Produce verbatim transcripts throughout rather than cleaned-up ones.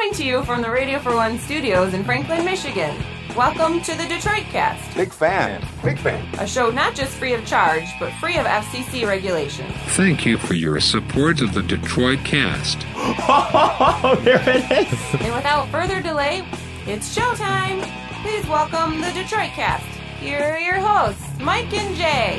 Coming to you from the Radio for One studios in Franklin, Michigan. Welcome to the Detroit Cast. Big fan. Big fan. A show not just free of charge, but free of F C C regulations. Thank you for your support of the Detroit Cast. Oh, there it is. And without further delay, it's showtime. Please welcome the Detroit Cast. Here are your hosts, Mike and Jay.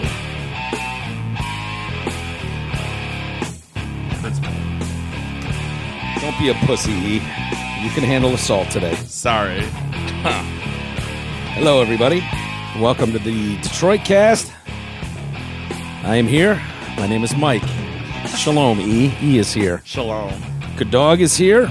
Don't be a pussy, E. You can handle assault today. Sorry. Huh. Hello, everybody. Welcome to the Detroit Cast. I am here. My name is Mike. Shalom, E. E is here. Shalom. Good Dog is here.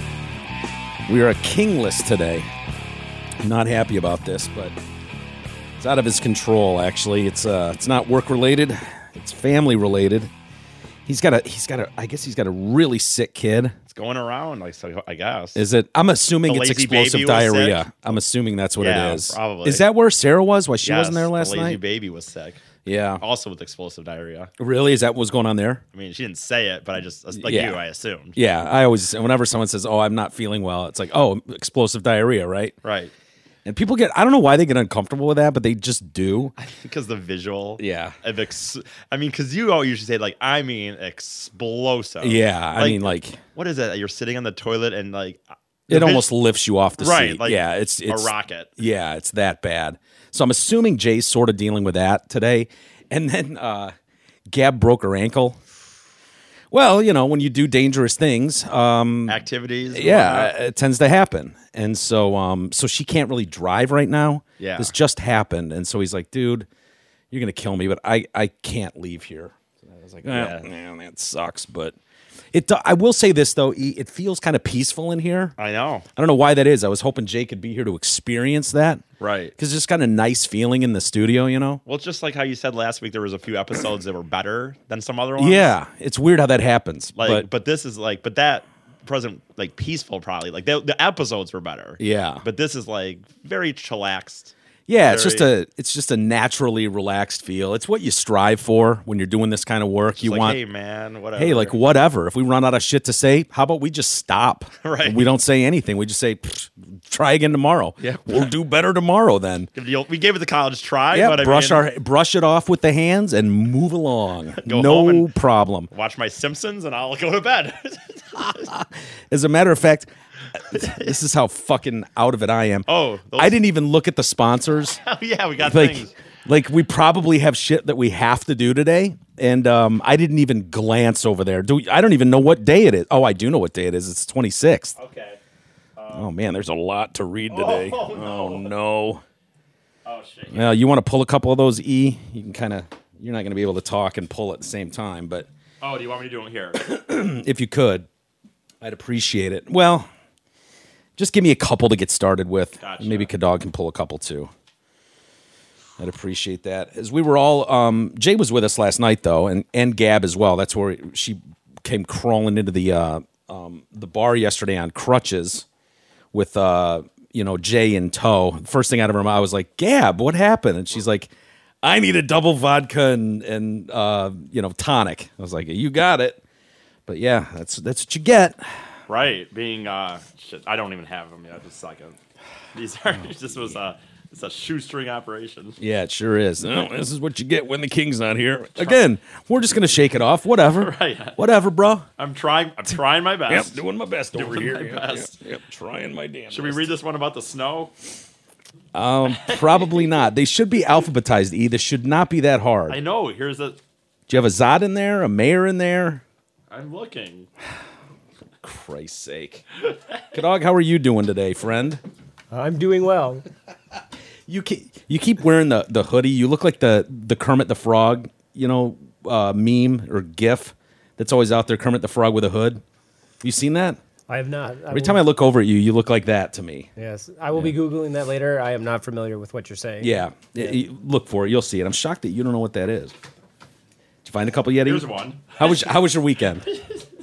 We are kingless today. I'm not happy about this, but it's out of his control, actually. It's uh, it's not work-related. It's family-related. He's got a, he's got a, I guess he's got a really sick kid. It's going around, like, so I guess. Is it? I'm assuming The it's lazy explosive baby was diarrhea. sick? I'm assuming that's what Yeah, it is. probably. Is that where Sarah was? Why she Yes, wasn't there last the lazy night? baby was sick. Yeah. Also with explosive diarrhea. Really? Is that what was going on there? I mean, she didn't say it, but I just, like Yeah. you, I assumed. Yeah. I always, whenever someone says, "Oh, I'm not feeling well," it's like, "Oh, explosive diarrhea," right? Right. And people get, I don't know why they get uncomfortable with that, but they just do. Because the visual. Yeah. Of ex- I mean, because you all usually say, like, I mean, explosive. Yeah. I Like, mean, like, What is it? You're sitting on the toilet and, like. it the almost vis- lifts you off the Right, seat. like yeah. It's, it's a rocket. Yeah. It's that bad. So I'm assuming Jay's sort of dealing with that today. And then uh, Gab broke her ankle. Well, you know, when you do dangerous things, um, Activities. and yeah, whatnot. it tends to happen. And so um, so she can't really drive right now. Yeah. This just happened. And so he's like, "Dude, you're going to kill me, but I, I can't leave here." So I was like, Yeah. "Oh, man, that sucks." But it. do- I will say this, though. E, It feels kind of peaceful in here. I know. I don't know why that is. I was hoping Jay could be here to experience that. Right. Because it's just kind of nice feeling in the studio, you know? Well, it's just like how you said last week, there was a few episodes that were better than some other ones. Yeah. It's weird how that happens. Like, but, but, this is like, but that wasn't like peaceful. Probably like the, the episodes were better. yeah. But this is like very chillaxed. Yeah, it's just very- a it's just a naturally relaxed feel. It's what you strive for when you're doing this kind of work. It's you like, want hey man, whatever. hey, like whatever. If we run out of shit to say, how about we just stop? Right. We don't say anything. We just say, "Pfft, try again tomorrow. Yeah. We'll do better tomorrow then. Give the- we gave it the college try. Yeah, but I brush mean, our brush it off with the hands and move along. Go no home and- problem. watch my Simpsons and I'll go to bed. As a matter of fact, this is how fucking out of it I am. Oh, those- I didn't even look at the sponsors. Oh, yeah, we got like things. like we probably have shit that we have to do today, and um, I didn't even glance over there. Do I don't even know what day it is. Oh, I do know what day it is. It's twenty-sixth. Okay. Oh man, there's a lot to read today. Oh, no. Oh no. Oh shit. Well, you want to pull a couple of those, E? You can kind of. You're not going to be able to talk and pull at the same time, but Oh, do you want me to do them here? if you could, I'd appreciate it. Well, just give me a couple to get started with. Gotcha. Maybe Kadog can pull a couple too. I'd appreciate that. As we were all, um, Jay was with us last night though, and, and Gab as well. That's where she came crawling into the uh, um, the bar yesterday on crutches with uh, you know Jay in tow. First thing out of her mouth, I was like, "Gab, what happened?" And she's like, "I need a double vodka and and uh, you know tonic." I was like, "You got it." But yeah, that's that's what you get. Right, being uh, shit. I don't even have them yet. Just like a, these are. This was a. It's a shoestring operation. Yeah, it sure is. Oh, this is what you get when the king's not here. Again, we're just gonna shake it off. Whatever. Right. Whatever, bro. I'm trying. I'm trying my best. doing my best over Doing here. my Yep, best. Yep, yep, trying my damn. Should we read this one about the snow? Um, probably not. They should be alphabetized. E. This should not be that hard. I know. Here's a. Do you have a Zod in there? A mayor in there? I'm looking. Christ's sake. Kadog, how are you doing today, friend? I'm doing well. You keep you keep wearing the, the hoodie. You look like the the Kermit the Frog, you know, uh, meme or GIF that's always out there. Kermit the Frog with a hood. You seen that? I have not. I Every will, time I look over at you, you look like that to me. yes, I will be googling that later. I am not familiar with what you're saying. Yeah, Y- y- look for it. You'll see it. I'm shocked that you don't know what that is. Did you find a couple yet? Here's one. How was how was your weekend?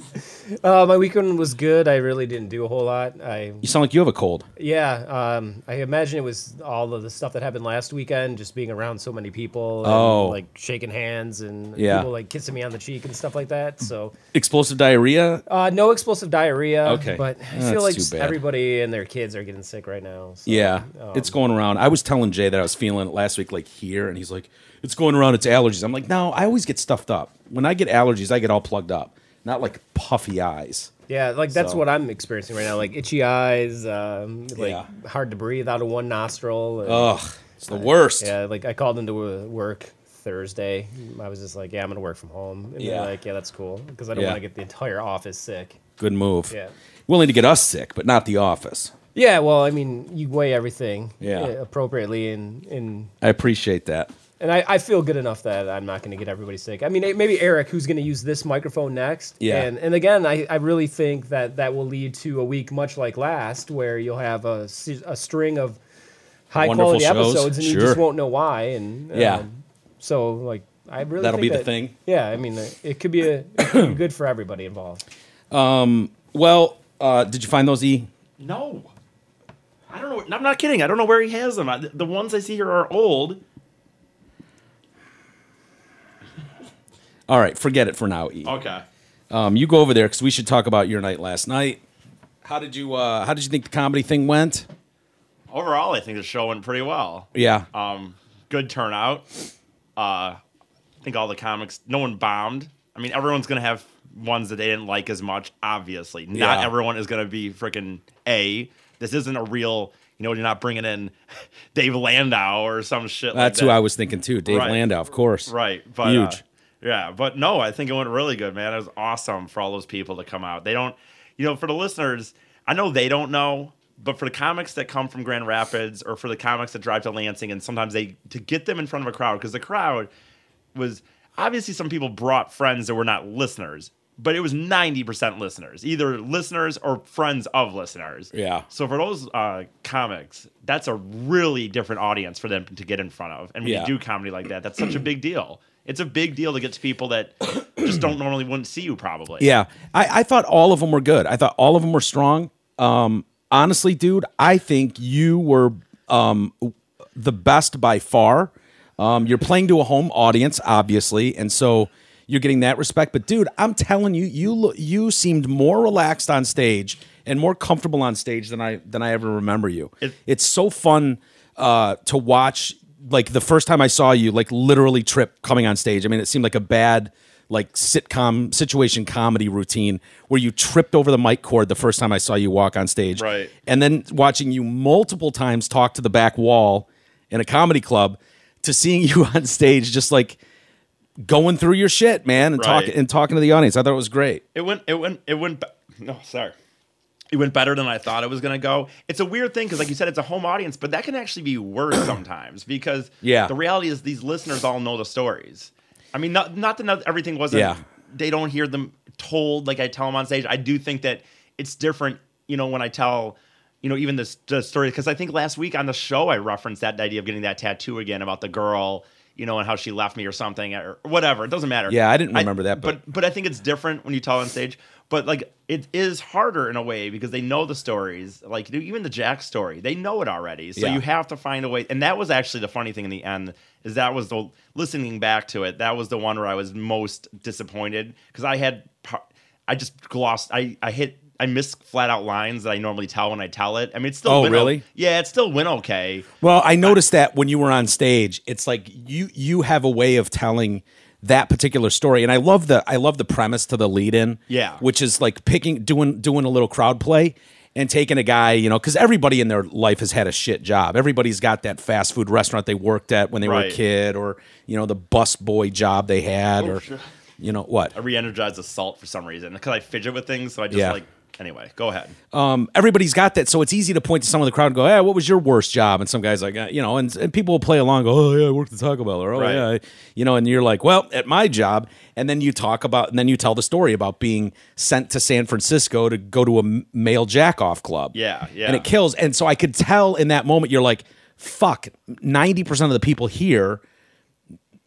Uh, my weekend was good. I really didn't do a whole lot. I You sound like you have a cold. yeah. Um, I imagine it was all of the stuff that happened last weekend, just being around so many people. And, Oh. like shaking hands and Yeah. people like kissing me on the cheek and stuff like that. So Explosive diarrhea? uh, no explosive diarrhea. Okay. but I That's feel like too bad. everybody and their kids are getting sick right now. So, Yeah, um, it's going around. I was telling Jay that I was feeling it last week, like here, and he's like, it's going around, it's allergies. I'm like, no, I always get stuffed up. When I get allergies, I get all plugged up, not like puffy eyes. Yeah, like that's So- what I'm experiencing right now. Like itchy eyes, um, like Yeah. hard to breathe out of one nostril. and- Ugh, it's the worst. Yeah, like I called into uh, work Thursday. I was just like, yeah, I'm gonna work from home. And Yeah. they're like, yeah, that's cool because I don't Yeah. want to get the entire office sick. Good move. Yeah. Willing to get us sick, but not the office. Yeah, well, I mean, you weigh everything Yeah. uh, appropriately, and and I appreciate that. and I, I feel good enough that I'm not going to get everybody sick. I mean, eh, maybe Eric, who's going to use this microphone next. Yeah. And and again, I, I really think that that will lead to a week much like last, where you'll have a, se- a string of high Wonderful quality shows, episodes, and you sure. just won't know why. And Yeah. um, so like I really That'll think be the that- thing. Yeah, I mean, uh, it could be a it could be good for everybody involved. Well, uh, did you find those E? No. I don't know. I'm not kidding. I don't know where he has them. I, the ones I see here are old. All right, forget it for now, E. Okay. Um, you go over there because we should talk about your night last night. How did you? Uh, how did you think the comedy thing went? Overall, I think the show went pretty well. Yeah. Um, good turnout. Uh, I think all the comics, no one bombed. I mean, everyone's going to have ones that they didn't like as much, obviously. Not Yeah. everyone is going to be freaking A. This isn't a real, you know, you're not bringing in Dave Landau or some shit That's like who that. I was thinking too. Dave Right. Landau, of course. Right. But, Huge. Uh, yeah. But no, I think it went really good, man. It was awesome for all those people to come out. They don't, you know, for the listeners, I know they don't know, but for the comics that come from Grand Rapids or for the comics that drive to Lansing, and sometimes they, to get them in front of a crowd, because the crowd was, obviously some people brought friends that were not listeners, but it was ninety percent listeners, either listeners or friends of listeners. Yeah. So for those uh, comics, that's a really different audience for them to get in front of. And when Yeah. you do comedy like that, that's such a big deal. It's a big deal to get to people that just don't normally wouldn't see you probably. Yeah, I, I thought all of them were good. I thought all of them were strong. Um, honestly, dude, I think you were um, the best by far. Um, you're playing to a home audience, obviously, and so you're getting that respect. But dude, I'm telling you, you lo- you seemed more relaxed on stage and more comfortable on stage than I than I ever remember you. It- it's so fun uh, to watch. Like the first time I saw you, like literally trip coming on stage. I mean, it seemed like a bad like sitcom situation comedy routine where you tripped over the mic cord the first time I saw you walk on stage. Right. And then watching you multiple times talk to the back wall in a comedy club to seeing you on stage just like going through your shit, man, and Right. talking and talking to the audience. I thought it was great. It went, it went, it went, be- no, sorry. It went better than I thought it was going to go. It's a weird thing because, like you said, it's a home audience, but that can actually be worse sometimes because Yeah. the reality is these listeners all know the stories. I mean, not, not that not everything wasn't, Yeah. they don't hear them told like I tell them on stage. I do think that it's different, you know, when I tell, you know, even this the story, because I think last week on the show I referenced that idea of getting that tattoo again about the girl, you know, and how she left me or something or whatever. It doesn't matter. Yeah, I didn't remember that, but- but but I think it's different when you tell on stage. But like it is harder in a way because they know the stories. Like even the Jack story, they know it already. So Yeah. you have to find a way. And that was actually the funny thing in the end is that was the listening back to it. That was the one where I was most disappointed because I had par- I just glossed. I I hit. I missed flat out lines that I normally tell when I tell it. I mean, it's still Oh, went o- really? yeah, it still went okay. Well, I noticed that when you were on stage, it's like you you have a way of telling that particular story, and I love the I love the premise to the lead in, Yeah. which is like picking doing doing a little crowd play and taking a guy, you know, because everybody in their life has had a shit job. Everybody's got that fast food restaurant they worked at when they were a Right. kid, or you know the bus boy job they had, or sure. you know what. I re-energized assault for some reason because I fidget with things. So I just Yeah. like anyway. Go ahead. Um, everybody's got that, so it's easy to point to someone in the crowd and go, "Hey, what was your worst job?" And some guys like, uh, you know, and, and people will play along, and go, "Oh yeah, I worked at Taco Bell," or "Oh Right. yeah," I-" you know, and you're like, "Well, at my job," and then you talk about, and then you tell the story about being sent to San Francisco to go to a m- male jack-off club. Yeah, yeah. and it kills. And so I could tell in that moment, you're like, "Fuck, ninety percent of the people here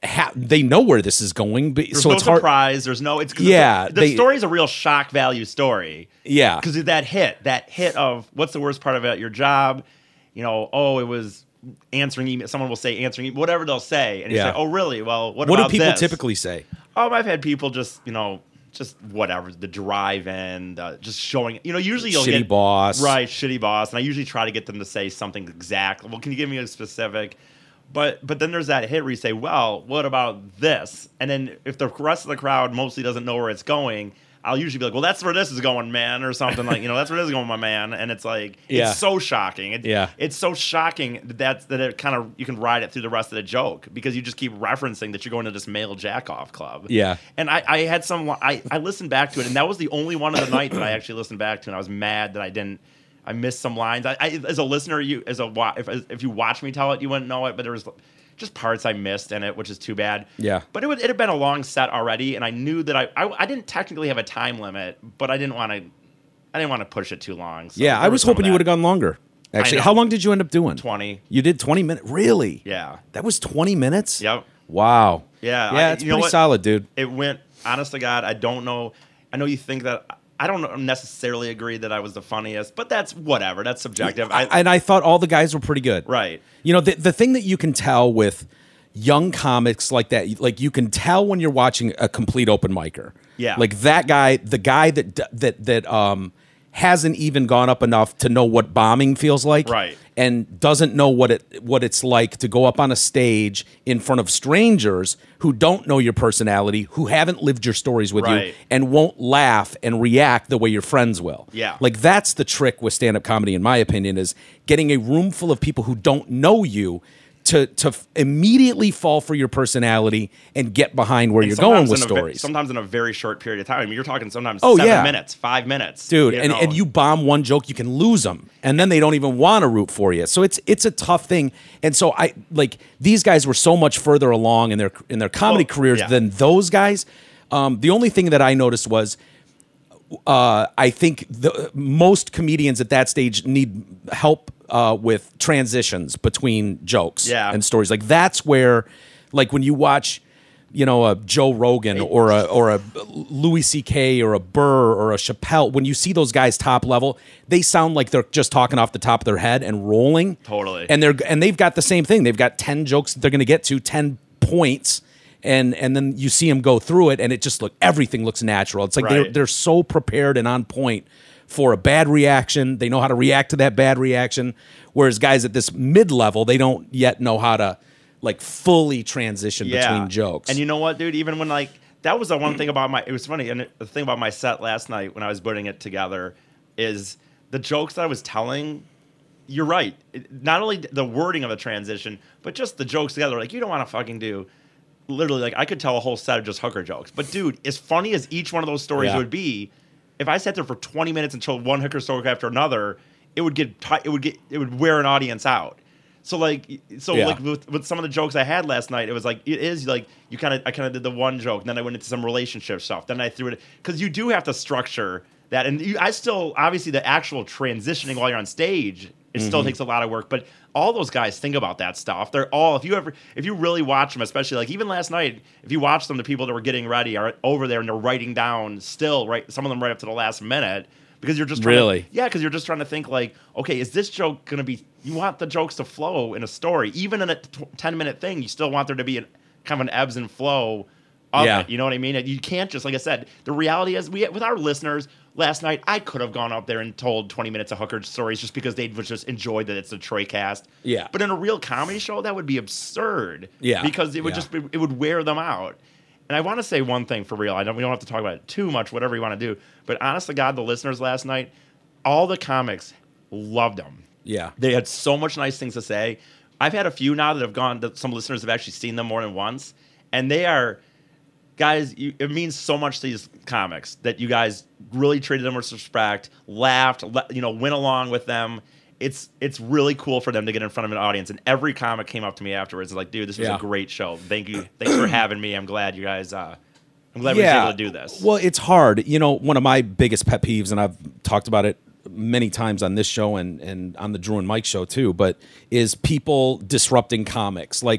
ha- they know where this is going, but There's so no it's hard. surprise. There's no. It's 'cause Yeah, The, the they- story's a real shock value story. Yeah. Because of that hit, that hit of what's the worst part about your job? You know, oh, it was answering email. Someone will say answering email, whatever they'll say, and you Yeah. say, oh, really? Well, what, What do about people this? typically say? Oh, I've had people just, you know, just whatever, the drive-in, uh, just showing. You know, usually you'll Shitty get boss. right? Shitty boss, and I usually try to get them to say something exact. Well, can you give me a specific? But but then there's that hit where you say, well, what about this? And then if the rest of the crowd mostly doesn't know where it's going, I'll usually be like, well, that's where this is going, man, or something like, you know, that's where this is going, my man. And it's like, Yeah. it's so shocking. It, Yeah. It's so shocking that that's, that it kind of, you can ride it through the rest of the joke because you just keep referencing that you're going to this male jack-off club. Yeah. And I, I had some, I, I listened back to it, and that was the only one of the night that I actually listened back to, and I was mad that I didn't, I missed some lines. I, I as a listener, you, as a, wa- if, if you watch me tell it, you wouldn't know it, but there was just parts I missed in it, which is too bad. Yeah. But it, would, it had been a long set already, and I knew that I, I, I didn't technically have a time limit, but I didn't want to, I didn't want to push it too long. So Yeah, I was hoping you would have gone longer. Actually, know. how long did you end up doing? twenty. You did twenty minutes? Really? Yeah. That was twenty minutes? Yep. Wow. Yeah, Yeah, I- it's you know pretty what? solid, dude. It went, honest to God, I don't know. I know you think that, I don't necessarily agree that I was the funniest, but that's whatever. That's subjective. I, and I thought all the guys were pretty good. right. You know, the, the thing that you can tell with young comics like that, like you can tell when you're watching a complete open micer. Yeah. Like that guy, the guy that that that um hasn't even gone up enough to know what bombing feels like. Right. And doesn't know what it what it's like to go up on a stage in front of strangers who don't know your personality, who haven't lived your stories with you, Right. and won't laugh and react the way your friends will. Yeah. Like that's the trick with stand-up comedy, in my opinion, is getting a room full of people who don't know you to to f- immediately fall for your personality and get behind where And you're going sometimes with in a ve- stories. sometimes in a very short period of time. I mean, you're talking sometimes Oh, seven yeah. minutes, five minutes. Dude, you and, know. and you bomb one joke, you can lose them, and then they don't even want to root for you. So it's it's a tough thing. And so I like these guys were so much further along in their in their comedy Oh, careers yeah. than those guys. Um, the only thing that I noticed was, uh, I think the most comedians at that stage need help uh, with transitions between jokes Yeah. and stories. Like that's where, like when you watch, you know, a Joe Rogan or a or a Louis C K or a Burr or a Chappelle, when you see those guys top level, they sound like they're just talking off the top of their head and rolling. Totally. And they're and they've got the same thing. They've got ten jokes that they're going to get to, ten points. And and then you see them go through it, and it just look everything looks natural. It's like they're Right. they're so prepared and on point for a bad reaction. They know how to react to that bad reaction. Whereas guys at this mid level, they don't yet know how to like fully transition between jokes. And you know what, dude? Even when like that was the one thing about my. It was funny, and it- the thing about my set last night when I was putting it together is the jokes that I was telling. You're right. It, not only the wording of the transition, but just the jokes together. Like you don't want to fucking do. Literally, like I could tell a whole set of just hooker jokes. But dude, as funny as each one of those stories Yeah. would be, if I sat there for twenty minutes and told one hooker story after another, it would get ti- it would get it would wear an audience out. So like so Yeah. like with, with some of the jokes I had last night, it was like it is like you kind of I kind of did the one joke, and then I went into some relationship stuff. Then I threw it because you do have to structure that, and you, I still obviously the actual transitioning while you're on stage. It still Mm-hmm. takes a lot of work, but all those guys think about that stuff. They're all if you ever if you really watch them, especially like even last night, if you watch them, the people that were getting ready are over there and they're writing down still right. Some of them right up to the last minute because you're just trying Really? to, yeah, because you're just trying to think like, okay, is this joke gonna be? You want the jokes to flow in a story, even in a t- ten minute thing. You still want there to be an, kind of an ebbs and flow of Yeah. it. You know what I mean? You can't just like I said. The reality is, we with our listeners. Last night, I could have gone up there and told twenty minutes of hooker stories just because they would just enjoy that it's a Troy cast. Yeah. But in a real comedy show, that would be absurd. Yeah. Because it would Yeah. just be, it would wear them out. And I want to say one thing for real. I don't we don't have to talk about it too much, whatever you want to do. But honest to God, the listeners last night, all the comics loved them. yeah. They had so much nice things to say. I've had a few now that have gone that some listeners have actually seen them more than once. And they are guys, you, it means so much to these comics that you guys really treated them with respect, laughed, le, you know, went along with them. It's it's really cool for them to get in front of an audience. And every comic came up to me afterwards and like, dude, this was Yeah. a great show. Thank you. Thanks for having me. I'm glad you guys. Uh, I'm glad we were able to do this. Well, it's hard. You know, one of my biggest pet peeves, and I've talked about it many times on this show and, and on the Drew and Mike show too, but is people disrupting comics. Like,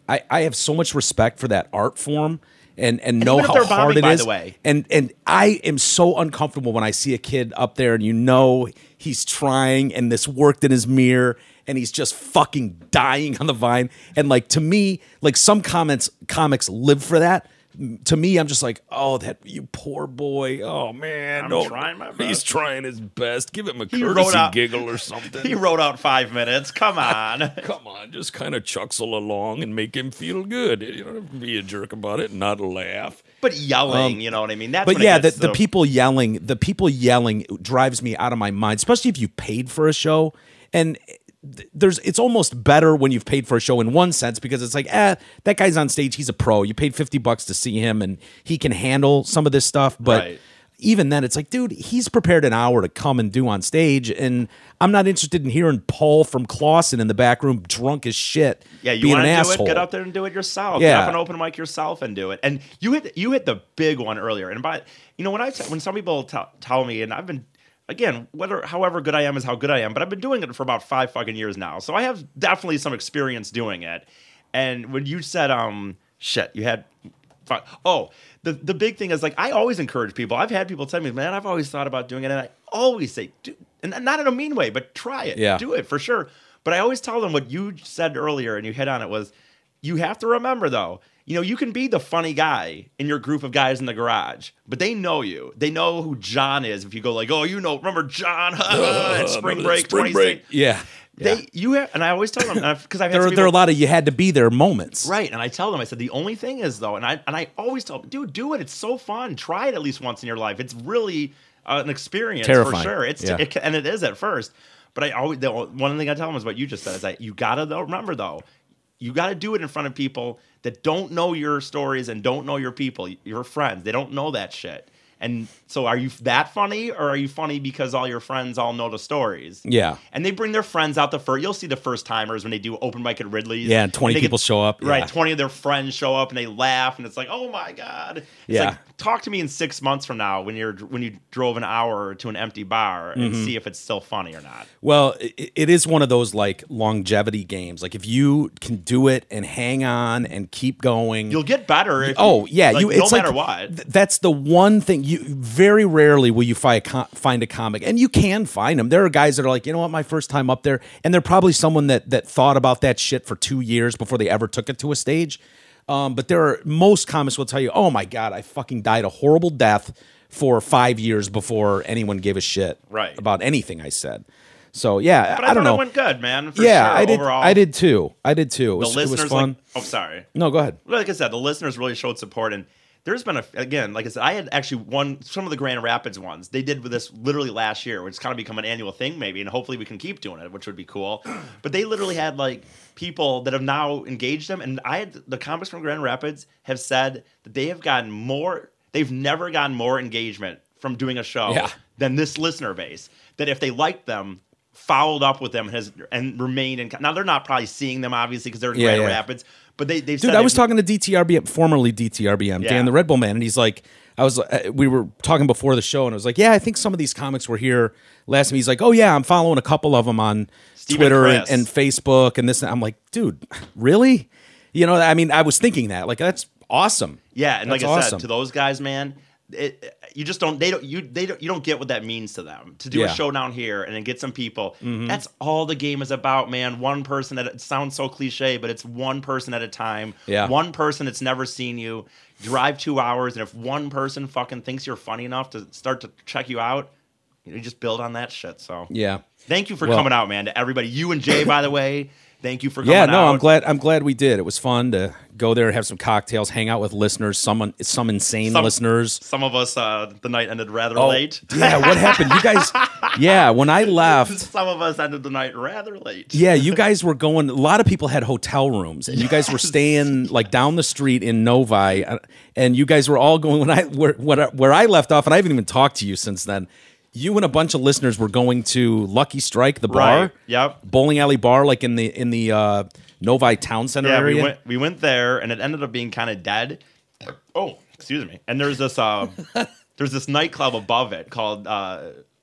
I, I have so much respect for that art form and, and, know even if how they're hard bombing, it by is. the way. And and I am so uncomfortable when I see a kid up there and you know he's trying and this worked in his mirror and he's just fucking dying on the vine. And like to me, like some comments comics live for that. To me, I'm just like, oh, that you poor boy. Oh man, I'm no, trying my best. He's trying his best. Give him a He wrote courtesy out- giggle or something. He wrote out five minutes. Come on. Come on, just kind of chuxle along and make him feel good. You don't have to be a jerk about it and not laugh. But yelling, you know what I mean? That's But when it yeah, the, gets the so- people yelling, the people yelling drives me out of my mind, especially if you paid for a show. And th- there's, it's almost better when you've paid for a show in one sense because it's like, eh, that guy's on stage, he's a pro. You paid fifty bucks to see him, and he can handle some of this stuff. But Right. even then, it's like, dude, he's prepared an hour to come and do on stage, and I'm not interested in hearing Paul from Clausen in the back room drunk as shit. Yeah, you being want an to do asshole. it? Get out there and do it yourself. Yeah. Get up an open mic yourself and do it. And you hit you hit the big one earlier. And by you know when I t- when some people t- tell me, and I've been again whether however good I am is how good I am, but I've been doing it for about five fucking years now, so I have definitely some experience doing it. And when you said um shit, you had fuck, oh the the big thing is like I always encourage people. I've had people tell me, man, I've always thought about doing it, and I always say, do, and not in a mean way, but try it, Yeah. do it for sure. But I always tell them what you said earlier, and you hit on it, was you have to remember, though, you know, you can be the funny guy in your group of guys in the garage, but they know you. They know who John is. If you go like, oh, you know, remember John at Spring Remember that Break, spring break. Yeah. They, Yeah. you have, and I always tell them because I've had There, some are- there are a people- lot of you had to be there moments. Right, and I tell them, I said, the only thing is though, and I and I always tell them, dude, do it. It's so fun. Try it at least once in your life. It's really uh, an experience Terrifying. for sure. It's Yeah. it, and it is at first. But I always the one thing I tell them is what you just said is that you gotta though, remember though, you gotta do it in front of people that don't know your stories and don't know your people, your friends. They don't know that shit. And so are you that funny, or are you funny because all your friends all know the stories? Yeah. And they bring their friends out the first. You'll see the first timers when they do open mic at Ridley's. Yeah, and twenty they people show up. Right, Yeah. twenty of their friends show up and they laugh, and it's like, oh my god. It's Yeah. like, talk to me in six months from now when you're when you drove an hour to an empty bar and Mm-hmm. see if it's still funny or not. Well, it, it is one of those like longevity games. Like if you can do it and hang on and keep going, You'll get better. If oh you, yeah, like, you. no It's matter like, what. th- that's the one thing. You very rarely will you find a com- find a comic, and you can find them. There are guys that are like, you know what, my first time up there, and they're probably someone that that thought about that shit for two years before they ever took it to a stage. Um, but there are most comics will tell you, oh my god, I fucking died a horrible death for five years before anyone gave a shit Right. about anything I said. So yeah, But I, I, don't thought know. it went good, man. For yeah, sure, I did. Overall, I did too. I did too. It The was, it was listeners, fun. like, oh, sorry. no, go ahead. Like I said, the listeners really showed support, and there's been a again, like I said, I had actually won some of the Grand Rapids ones. They did with this literally last year, which kind of become an annual thing, maybe, and hopefully we can keep doing it, which would be cool. But they literally had like people that have now engaged them, and I had the comics from Grand Rapids have said that they have gotten more. They've never gotten more engagement from doing a show Yeah. than this listener base. That if they liked them, followed up with them has and remained in. Now they're not probably seeing them obviously because they're in Yeah, Grand yeah. Rapids, but they they've Dude, said I was they've- talking to D T R B M, formerly D T R B M, Yeah. Dan the Red Bull Man, and he's like, I was, uh, we were talking before the show, and I was like, yeah, I think some of these comics were here last time. He's like, oh yeah, I'm following a couple of them on Steve Twitter and and, Chris. and Facebook and this. And I'm like, dude, really? You know, I mean, I was thinking that, like, that's awesome. Yeah, and That's like I awesome. said, to those guys, man, it, you just don't. They don't. You they don't. You don't get what that means to them to do Yeah. Mm-hmm. a show down here and then get some people. That's all the game is about, man. One person at a, it sounds so cliche, but it's one person at a time. Yeah. One person that's never seen you. Drive two hours, and if one person fucking thinks you're funny enough to start to check you out, you just build on that shit. So Yeah. thank you for Well- coming out, man. To everybody, you and Jay, by the way, thank you for coming Yeah, out. no, I'm glad. I'm glad we did. It was fun to go there, have some cocktails, hang out with listeners, some some insane Some- listeners. Some of us, uh, the night ended rather Oh, late. yeah, what happened? You guys, yeah, when I left, Some of us ended the night rather late. yeah, you guys were going. A lot of people had hotel rooms, and you guys were staying like down the street in Novi, uh, and you guys were all going. When I where where, where I left off, and I haven't even talked to you since then. You and a bunch of listeners were going to Lucky Strike, the bar, Right. Yep. bowling alley bar, like in the in the uh, Novi Town Center Yeah, area. we went we went there, and it ended up being kind of dead. Oh, excuse me. And there's this uh, there's this nightclub above it called uh,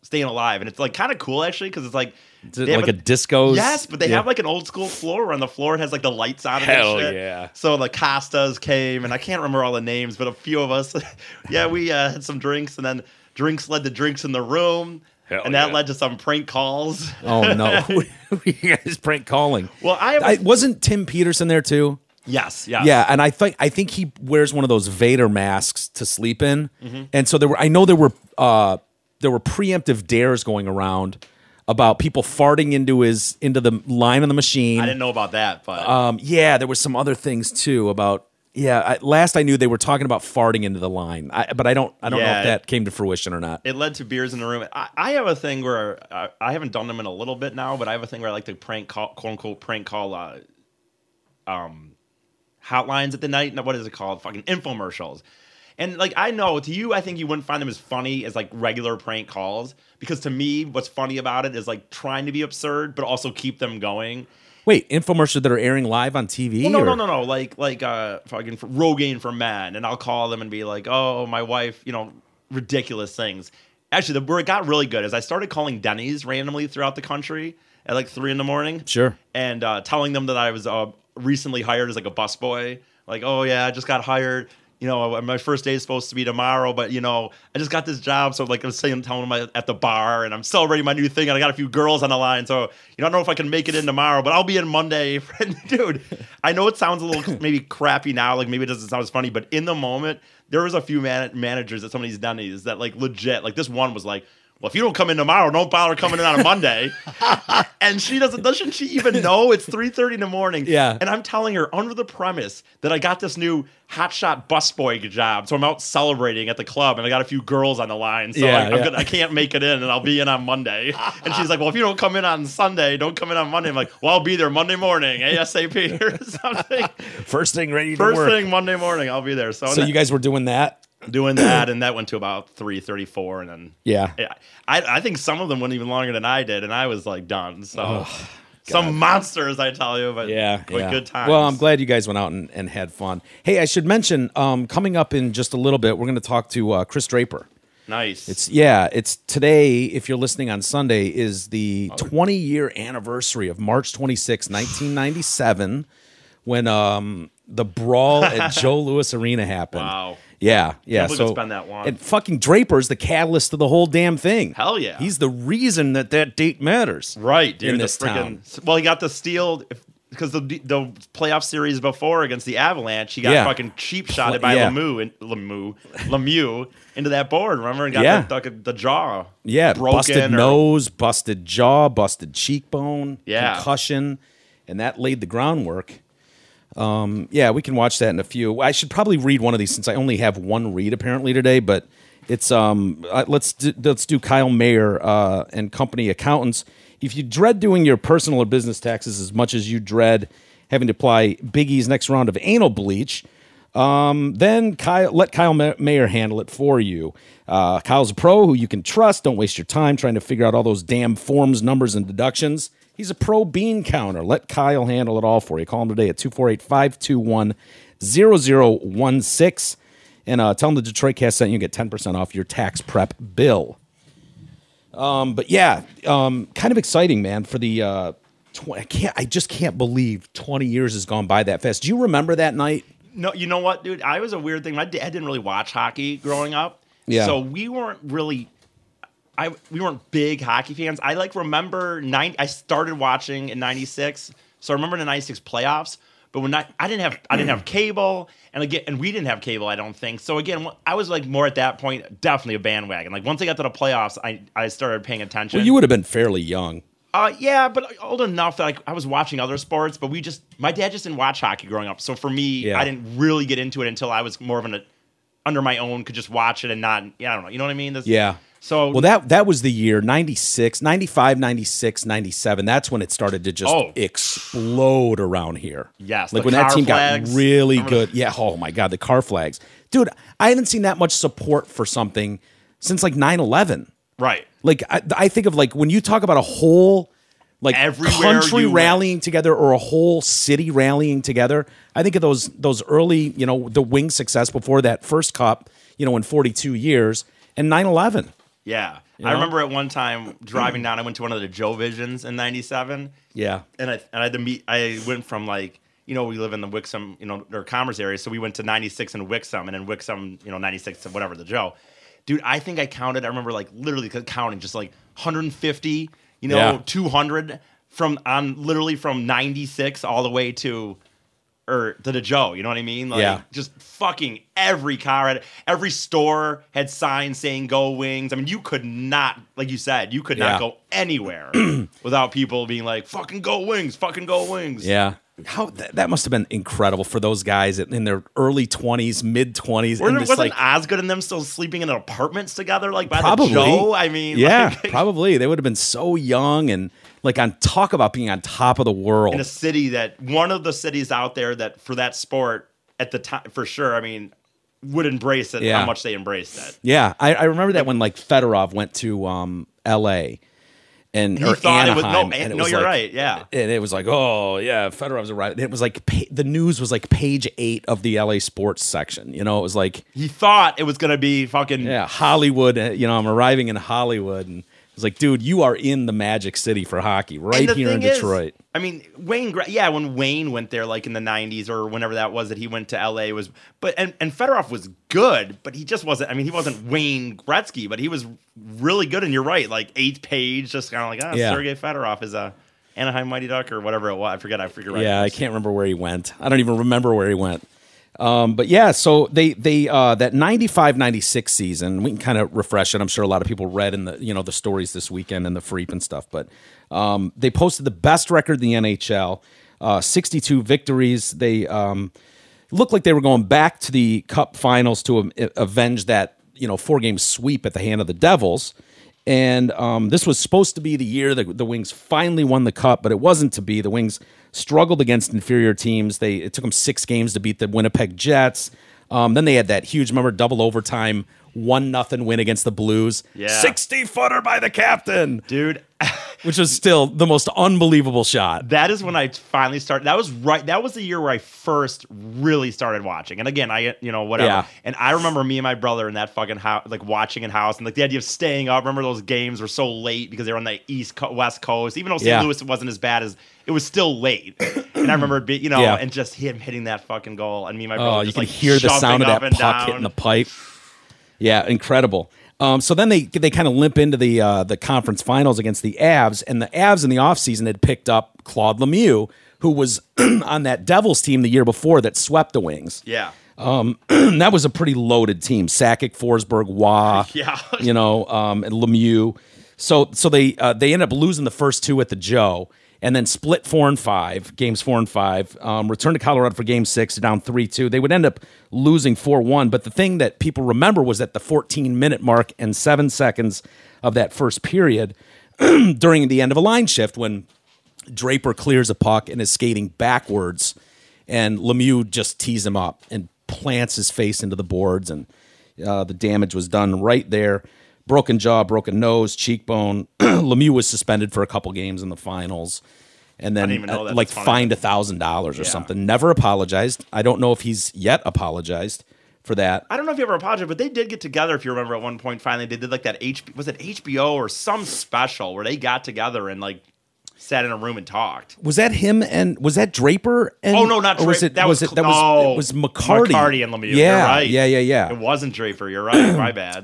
Staying Alive, and it's like kind of cool actually because it's like Is it they have like a, disco? Yes, but they yeah. have like an old school floor where on the floor it has like the lights on it Hell and shit. yeah. So the Costas came, and I can't remember all the names, but a few of us, yeah, we uh, had some drinks, and then drinks led to drinks in the room, Hell and that yeah. led to some prank calls. Oh no, you guys prank calling. Well, I, have a- I wasn't Tim Peterson there too. yes, yes, Yeah, and I think I think he wears one of those Vader masks to sleep in, Mm-hmm. and so there were. I know there were uh, there were preemptive dares going around about people farting into his into the line on the machine. I didn't know about that, but Um, yeah, there were some other things too about. Yeah, I, last I knew they were talking about farting into the line, I, but I don't I don't know Yeah. if that came to fruition or not. it led to beers in the room. I, I have a thing where I, I haven't done them in a little bit now, but I have a thing where I like to prank call, quote unquote, prank call, uh, um, hotlines at the night. No, what is it called? Fucking infomercials. And like I know to you, I think you wouldn't find them as funny as like regular prank calls because to me, what's funny about it is like trying to be absurd but also keep them going. Wait, infomercials that are airing live on T V? Well, no, or? no, no, no. Like, like, uh, fucking for Rogaine for men, and I'll call them and be like, "Oh, my wife," you know, ridiculous things. Actually, the, where it got really good is I started calling Denny's randomly throughout the country at like three in the morning. Sure. And uh, telling them that I was uh, recently hired as like a busboy. Like, oh yeah, I just got hired. You know, my first day is supposed to be tomorrow, but you know, I just got this job. So like I was saying, telling them at the bar, and I'm celebrating my new thing, and I got a few girls on the line. So you don't know if I can make it in tomorrow, but I'll be in Monday. Dude, I know it sounds a little maybe crappy now, like maybe it doesn't sound as funny, but in the moment, there was a few man- managers at some of these Denny's that like legit, like this one was like, well, if you don't come in tomorrow, don't bother coming in on a Monday. And she doesn't, doesn't she even know it's three thirty in the morning? Yeah. And I'm telling her under the premise that I got this new hotshot busboy job. So I'm out celebrating at the club and I got a few girls on the line. So Yeah, I, I'm yeah. gonna, I can't make it in and I'll be in on Monday. And she's like, well, if you don't come in on Sunday, don't come in on Monday. I'm like, well, I'll be there Monday morning, ASAP or something. First thing ready to First work. thing Monday morning, I'll be there. So, So you guys were doing that? doing that, and that went to about three thirty-four, and then Yeah. yeah, I I think some of them went even longer than I did, and I was like done. So some monsters, I tell you, but Yeah, but yeah. good times. Well, I'm glad you guys went out and, and had fun. Hey, I should mention, um, coming up in just a little bit, we're going to talk to uh, Chris Draper. Nice. It's yeah, it's today. If you're listening on Sunday, is the twenty year anniversary of March twenty-sixth, nineteen ninety-seven, when um the brawl at Joe Louis Arena happened. Wow. Yeah, yeah. believe so it's been that long. And fucking Draper's the catalyst of the whole damn thing. Hell yeah. He's the reason that that date matters. right, dude. in the this town. Well, he got the steal because the the playoff series before against the Avalanche, he got Yeah. fucking cheap shotted by yeah. Lemieux and Lemieux Lemieux into that board. Remember, and got Yeah. the, the, the jaw. Yeah, broken busted or- nose, busted jaw, busted cheekbone, Yeah. concussion, and that laid the groundwork. Um, yeah, we can watch that in a few. I should probably read one of these since I only have one read apparently today. But it's um, uh, let's do, let's do Kyle Mayer uh, and Company Accountants. If you dread doing your personal or business taxes as much as you dread having to apply Big E's next round of anal bleach, um, then Kyle, let Kyle Ma- Mayer handle it for you. Uh, Kyle's a pro who you can trust. Don't waste your time trying to figure out all those damn forms, numbers, and deductions. He's a pro bean counter. Let Kyle handle it all for you. Call him today at two four eight, five two one, zero zero one six and uh, tell him the Detroit Cast sent you and get ten percent off your tax prep bill. Um, but yeah, um, kind of exciting, man, for the uh, tw- I can't I just can't believe twenty years has gone by that fast. Do you remember that night? No, you know what, dude? I was a weird thing. My dad didn't really watch hockey growing up. Yeah. So we weren't really I we weren't big hockey fans. I like remember nine I started watching in ninety-six. So I remember the ninety-six playoffs, but when I, I didn't have I didn't have cable and again and we didn't have cable, I don't think. So again, I was like more at that point definitely a bandwagon. Like once I got to the playoffs, I I started paying attention. Well, you would have been fairly young. Uh, yeah, but old enough that I, I was watching other sports, but we just, my dad just didn't watch hockey growing up. So for me, Yeah. I didn't really get into it until I was more of an, under my own, could just watch it and not, yeah, I don't know. You know what I mean? This, Yeah. So, Well, that that was the year ninety-six, ninety-five, ninety-six, ninety-seven. That's when it started to just Oh. explode around here. Yes, Like the when that car team flags. got really Remember- good. Yeah. Oh, my God. The car flags. Dude, I haven't seen that much support for something since like nine eleven. right. Like, I, I think of like when you talk about a whole like Everywhere country you went. rallying together or a whole city rallying together. I think of those those early, you know, the Wings success before that first cup, you know, in forty-two years and nine eleven. Yeah. You I know? remember at one time driving down, I went to one of the Joe Visions in ninety-seven. Yeah. And I, and I had to meet, I went from like, you know, we live in the Wixom, you know, or Commerce area. So we went to ninety-six in Wixom and then Wixom, you know, ninety-six to whatever, the Joe. Dude, I think I counted, I remember like literally counting just like one hundred fifty, you know, Yeah. two hundred from, on literally from ninety-six all the way to, or to the Joe, you know what I mean? Like, Yeah. just fucking every car, had, every store had signs saying "Go Wings." I mean, you could not, like you said, you could not Yeah. go anywhere without people being like, "Fucking Go Wings, fucking Go Wings." Yeah. How that, that must have been incredible for those guys in their early twenties, mid twenties. Wasn't, and just wasn't like, Osgood and them still sleeping in apartments together, like by probably. the Joe? I mean, yeah, like, probably. They would have been so young and like on talk about being on top of the world. in a city that one of the cities out there that for that sport at the time, for sure. I mean, would embrace it. Yeah. How much they embraced it. Yeah, I, I remember that when like Fedorov went to um, L A and He or thought it Anaheim, was no, and it no. was You're like- right. Yeah. And it was like, oh yeah, Fedorov's arrived. And it was like pa- the news was like page eight of the L A sports section. You know, it was like, He thought it was gonna be fucking. yeah, Hollywood. uh, You know, I'm arriving in Hollywood, and it's like, dude, you are in the Magic City for hockey, right And the here in thing is, Detroit. I mean, Wayne. Gra- Yeah, when Wayne went there, like in the nineties or whenever that was, that he went to L A was, but and and Fedorov was good, but he just wasn't. I mean, he wasn't Wayne Gretzky, but he was really good. And you're right, like eighth page, just kind of like, ah, Yeah. Sergei Fedorov is a Anaheim Mighty Duck or whatever it was. I forget. I forget. Right. Yeah, I can't remember where he went. I don't even remember where he went. Um, but yeah, so they they uh, that ninety-five ninety-six season, we can kind of refresh it. I'm sure a lot of people read in the you know the stories this weekend and the Freep and stuff. But um, they posted the best record in the N H L, uh, sixty-two victories. They um, looked like they were going back to the Cup Finals to um, avenge that you know four game sweep at the hand of the Devils. And um, this was supposed to be the year that the Wings finally won the Cup, but it wasn't to be. The Wings struggled against inferior teams. They it took them six games to beat the Winnipeg Jets. Um, then they had that huge, remember, double overtime, one nothing win against the Blues. Yeah. sixty footer by the captain, dude. which was still the most unbelievable shot. That is when I finally started. That was right. That was the year where I first really started watching. And again, I you know whatever. Yeah. And I remember me and my brother in that fucking house, like watching in house, and like the idea of staying up. Remember those games were so late because they were on the east co- west coast. Even though Saint Yeah. Louis wasn't as bad as it was, still late. And I remember it be, you know, Yeah. and just him hitting that fucking goal, and me and my brother Oh, you just can like hear the sound of jumping up that and puck down. hitting the pipe. Yeah, incredible. Um, so then they they kind of limp into the uh, the conference finals against the Avs, and the Avs in the offseason had picked up Claude Lemieux, who was on that Devils team the year before that swept the Wings. Yeah. That was a pretty loaded team. Sakic, Forsberg, Waugh, Yeah. you know, um, and Lemieux. So so they uh, they end up losing the first two at the Joe, and then split four and five, games four and five. Um, return to Colorado for game six, down three two. They would end up losing four one. But the thing that people remember was at the fourteen-minute mark and seven seconds of that first period during the end of a line shift when Draper clears a puck and is skating backwards, and Lemieux just tees him up and plants his face into the boards, and uh, the damage was done right there. Broken jaw, broken nose, cheekbone. Lemieux was suspended for a couple games in the finals, and then didn't even know uh, that. like That's funny. fined a thousand dollars or Yeah. something. Never apologized. I don't know if he's yet apologized for that. I don't know if you ever apologized, but they did get together. If you remember, at one point, finally, they did like that H. Was it H B O or some special where they got together and like sat in a room and talked? Was that him and was that Draper? And, Oh no, not or was Draper. it? That was, it? That was no, it was McCarty. McCarty and Lemieux. Yeah, You're right. yeah, yeah, yeah. It wasn't Draper. You're right. My bad.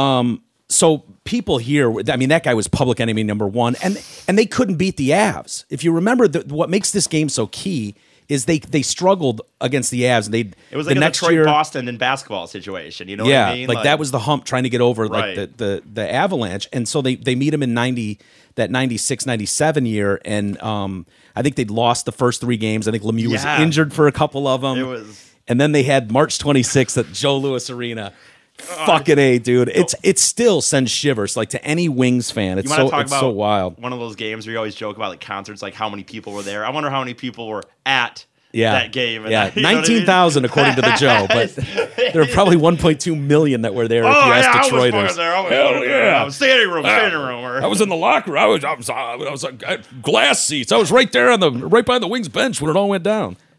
So people here, I mean, that guy was public enemy number one, and and they couldn't beat the Avs. If you remember, the, what makes this game so key is they they struggled against the Avs. And they It was the like a next Detroit year, Boston in basketball situation. You know yeah, what I mean? like, that was the hump trying to get over Right. like the, the the Avalanche, and so they they meet him in ninety that ninety-six ninety-seven year, and um, I think they'd lost the first three games. I think Lemieux was Yeah. injured for a couple of them. It was- and then they had March twenty-sixth at Joe Louis Arena. Fucking A, dude. It's it still sends shivers like to any Wings fan. It's You want to so talk it's about so wild. one of those games where you always joke about like concerts, like how many people were there. I wonder how many people were at Yeah, that game. And yeah, that- you know what I mean? nineteen thousand according to the Joe, but there were probably one point two million that were there. Oh if you yeah, asked I was Detroiters. fucking there. I was Hell fucking there. yeah. I was standing room, standing room. Or, I was in the locker. I was, I was, I was, I was at glass seats. I was right there on the right by the Wings bench when it all went down.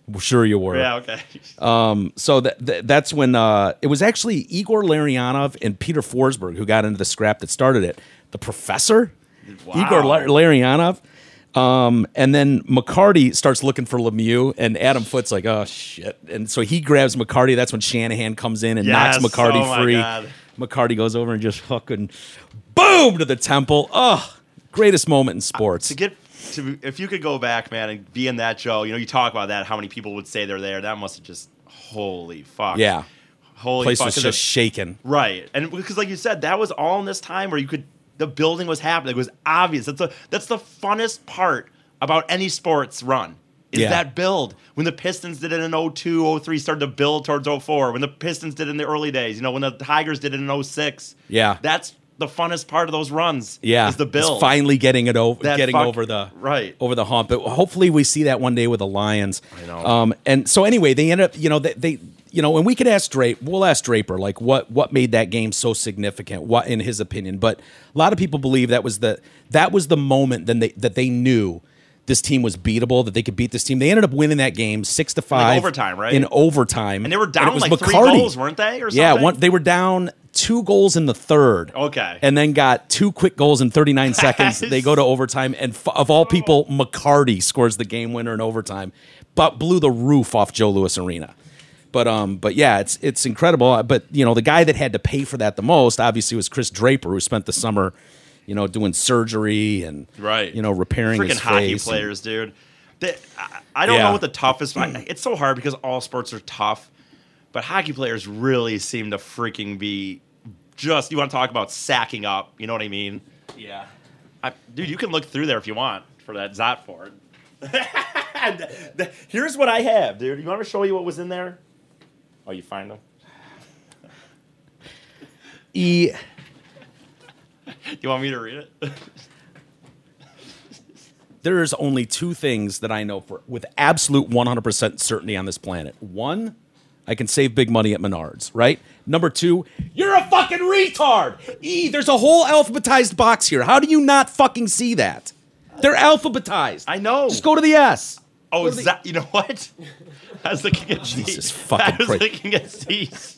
Sure you were. Yeah, okay. So that, that that's when uh, it was actually Igor Larionov and Peter Forsberg who got into the scrap that started it. The professor, Wow. Igor La- Larionov. Um, and then McCarty starts looking for Lemieux, and Adam Foote's like, oh, shit. And so he grabs McCarty. That's when Shanahan comes in and Yes. knocks McCarty Oh, my free. God. McCarty goes over and just fucking boom to the temple. Oh, greatest moment in sports. To get to, if you could go back, man, and be in that show, you know, you talk about that, how many people would say they're there. That must have just, holy fuck. Yeah. Holy Place fuck. was 'Cause just it- shaking. Right. And because like you said, that was all in this time where you could the building was happening. It was obvious. That's the that's the funnest part about any sports run. Is Yeah. that build. When the Pistons did it in oh two, oh three, started to build towards oh four. When the Pistons did it in the early days, you know, when the Tigers did it in oh six. Yeah. That's the funnest part of those runs. Yeah, Is the build. It's finally getting it over, That getting fuck- over the right. over the hump. But hopefully, we see that one day with the Lions. I know. Um, and so anyway, they ended up, you know, they, they you know, and we could ask Draper. We'll ask Draper, like what what made that game so significant, what in his opinion. But a lot of people believe that was the that was the moment then they that they knew this team was beatable, that they could beat this team. They ended up winning that game six to five overtime, right? In overtime, And they were down it was like three McCarty. goals, weren't they? Or something? Yeah, one, they were down two goals in the third. Okay. And then got two quick goals in thirty-nine seconds. They go to overtime, and f- of all people, McCarty scores the game winner in overtime, but blew the roof off Joe Louis Arena. But um, but yeah, it's it's incredible. But you know, the guy that had to pay for that the most, obviously, was Chris Draper, who spent the summer, you know, doing surgery and Right. you know, repairing Freaking his hockey face. players, dude. They, I, I don't Yeah. know what the toughest. It's so hard because all sports are tough, but hockey players really seem to freaking be just. You want to talk about sacking up? You know what I mean? Yeah. I, dude, you can look through there if you want for that Zotford. Here's what I have, dude. You want me to show you what was in there? Oh, you find them? E. You want me to read it? There is only two things that I know for with absolute one hundred percent certainty on this planet. One, I can save big money at Menards, right? Number two, you're a fucking retard. E, there's a whole alphabetized box here. How do you not fucking see that? They're alphabetized. I know. Just go to the S. Oh, Go to the- is that, you know what? I was looking at Jesus C's. fucking I was Christ. looking at C's.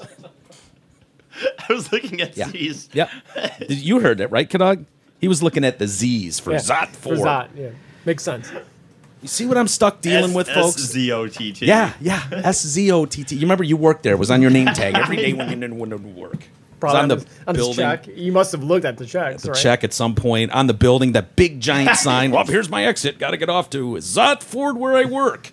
I was looking at Yeah. C's. Yep. You heard it, right, Kadog? He was looking at the Z's for Yeah, Zot For four. Zot, yeah. Makes sense. You see what I'm stuck dealing with, folks? S Z O T T. Yeah, yeah. S Z O T T. You remember you worked there. It was on your name tag every day when you didn't want to work. It was Probably on on, the this, on this building. check. You must have looked at the checks, The right? check at some point on the building, that big giant sign. Well, here's my exit. Got to get off to Zot Ford where I work.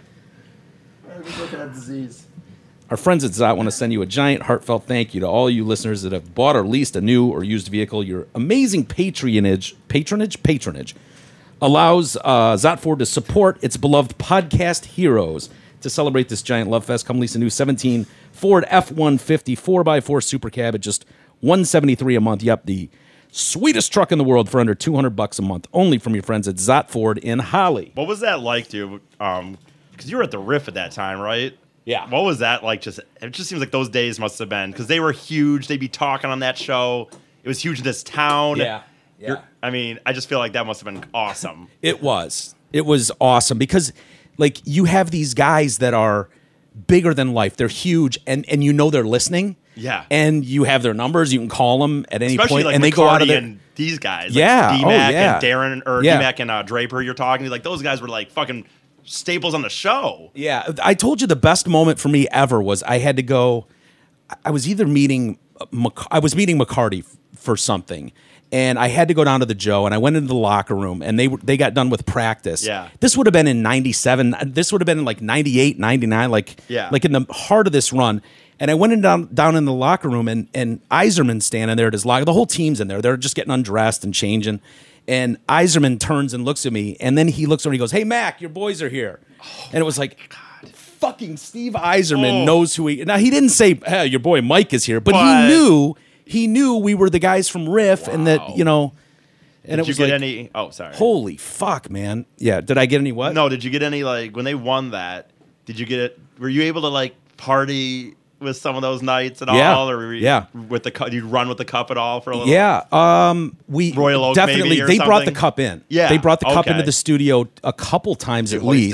I was looking at the Z's. Our friends at Zot want to send you a giant heartfelt thank you to all you listeners that have bought or leased a new or used vehicle. Your amazing patronage, patronage, patronage allows uh, Zot Ford to support its beloved podcast heroes. To celebrate this giant love fest, come lease a new seventeen Ford F one fifty four by four Super Cab at just one hundred seventy-three dollars a month. Yep, the sweetest truck in the world for under two hundred bucks a month, only from your friends at Zot Ford in Holly. What was that like, dude? Um, because you were at the Riff at that time, right? Yeah. What was that like? Just it just seems like those days must have been because they were huge. They'd be talking on that show. It was huge in this town. Yeah, yeah. You're- I mean, I just feel like that must have been awesome. It was. It was awesome because, like, you have these guys that are bigger than life. They're huge, and and you know they're listening. Yeah. And you have their numbers. You can call them at any Especially point, like and they go out of McCarty their. and these guys. Yeah. Like Oh, D-Mac yeah. and Darren or Yeah. D-Mac and uh, Draper. You're talking like those guys were like fucking staples on the show. Yeah, I told you the best moment for me ever was I had to go. I was either meeting, Mc- I was meeting McCarty f- for something, and I had to go down to the Joe, and I went into the locker room, and they were- they got done with practice. Yeah. This would have been in ninety-seven. This would have been in like ninety-eight, ninety-nine, like Yeah. like in the heart of this run. And I went in down down in the locker room, and and Iserman's standing there at his locker. The whole team's in there. They're just getting undressed and changing. And Iserman turns and looks at me, and then he looks over and he goes, "Hey, Mac, your boys are here." And it was like, fucking Steve Iserman Oh. knows who he. Now he didn't say, "Hey, your boy Mike is here," but, But- he knew he knew we were the guys from Riff, and that you know. And Did it you was get like, any? Oh, sorry. holy fuck, man! Yeah, did I get any what? No, did you get any like when they won that? Did you get it? Were you able to like party with some of those nights at Yeah, all, or were you, yeah. with the cup? Did you run with the cup at all for a little? Yeah, um, we Royal Oak definitely maybe or they brought the something? cup in. Yeah, they brought the cup okay. into the studio a couple times Did at you hoist least. it?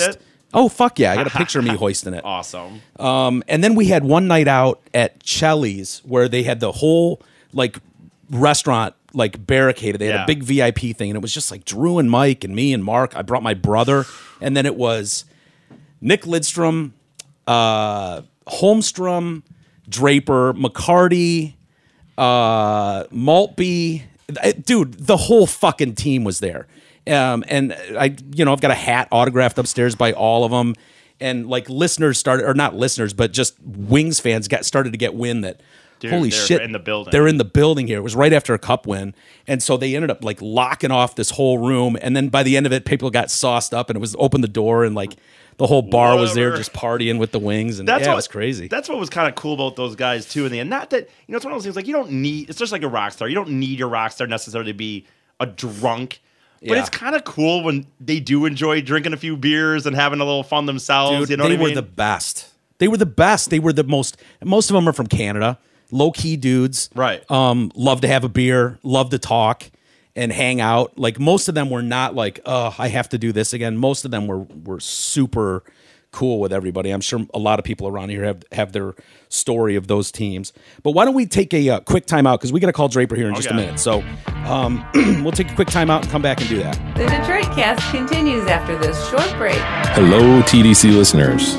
Oh, fuck yeah. I got a picture of me hoisting it. Awesome. Um, and then we had one night out at Chelly's where they had the whole like restaurant like barricaded. They had Yeah. a big V I P thing, and it was just like Drew and Mike and me and Mark. I brought my brother, and then it was Nick Lidstrom, uh, Holmstrom, Draper, McCarty, uh, Maltby. Dude, the whole fucking team was there. Um, and I, you know, I've got a hat autographed upstairs by all of them. And like listeners started, or not listeners, but just Wings fans got started to get wind that, Dude, holy they're shit, in the building. They're in the building here. It was right after a cup win. And so they ended up like locking off this whole room. And then by the end of it, people got sauced up and it was open the door and like the whole bar was there Whatever. just partying with the Wings. And That's yeah, what it was crazy. That's what was kind of cool about those guys too. In the end, not that you know, it's one of those things like you don't need. It's just like a rock star. You don't need your rock star necessarily to be a drunk. But Yeah. it's kind of cool when they do enjoy drinking a few beers and having a little fun themselves. Dude, you know they what I were mean? the best. They were the best. They were the most. Most of them are from Canada. Low key dudes. Right. Um, love to have a beer. Love to talk and hang out. Like most of them were not like, oh, I have to do this again. Most of them were were super cool with everybody. I'm sure a lot of people around here have have their story of those teams. But why don't we take a uh, quick time out because we got to call Draper here in just a Okay. minute. So um, we'll take a quick time out and come back and do that. The Detroit Cast continues after this short break. Hello, T D C listeners.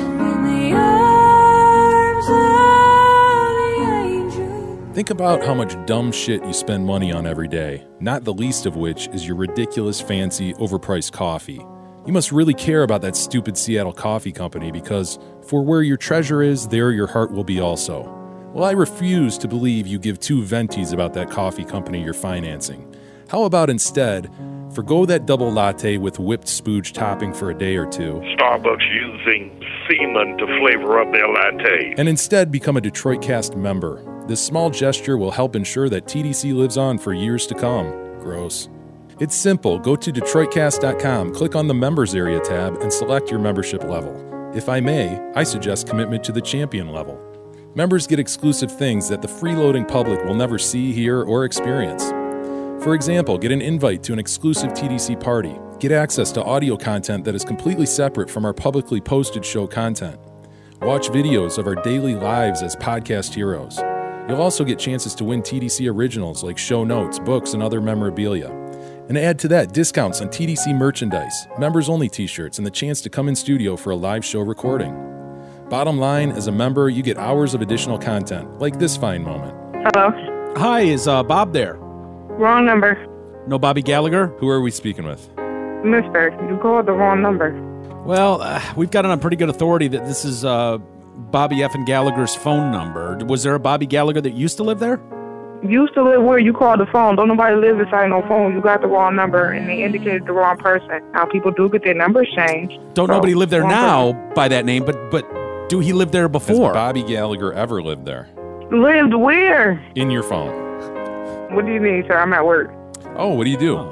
Think about how much dumb shit you spend money on every day, not the least of which is your ridiculous, fancy, overpriced coffee. You must really care about that stupid Seattle Coffee Company because for where your treasure is, there your heart will be also. Well, I refuse to believe you give two venties about that coffee company you're financing. How about instead, forgo that double latte with whipped spooge topping for a day or two, Starbucks using semen to flavor up their latte. and instead become a Detroit Cast member. This small gesture will help ensure that T D C lives on for years to come. Gross. It's simple. Go to Detroit Cast dot com, click on the Members Area tab, and select your membership level. If I may, I suggest commitment to the Champion level. Members get exclusive things that the freeloading public will never see, hear, or experience. For example, get an invite to an exclusive T D C party, get access to audio content that is completely separate from our publicly posted show content, watch videos of our daily lives as podcast heroes. You'll also get chances to win T D C originals like show notes, books, and other memorabilia. And add to that discounts on T D C merchandise, members-only t-shirts, and the chance to come in studio for a live show recording. Bottom line, as a member, you get hours of additional content, like this fine moment. Hello. Hi, is uh, Bob there? Wrong number. No Bobby Gallagher? Who are we speaking with? Mister, you called the wrong number. Well, uh, we've got it on pretty good authority that this is uh, Bobby F. and Gallagher's phone number. Was there a Bobby Gallagher that used to live there? Used to live where you called the phone. Don't nobody live inside no phone. You got the wrong number, and they indicated the wrong person. Now, people do get their numbers changed. Don't So, nobody live there wrong now by that name, but but do he live there Has before? Bobby Gallagher ever lived there? person. Lived where? In your phone. What do you mean, sir? I'm at work. Oh, what do you do?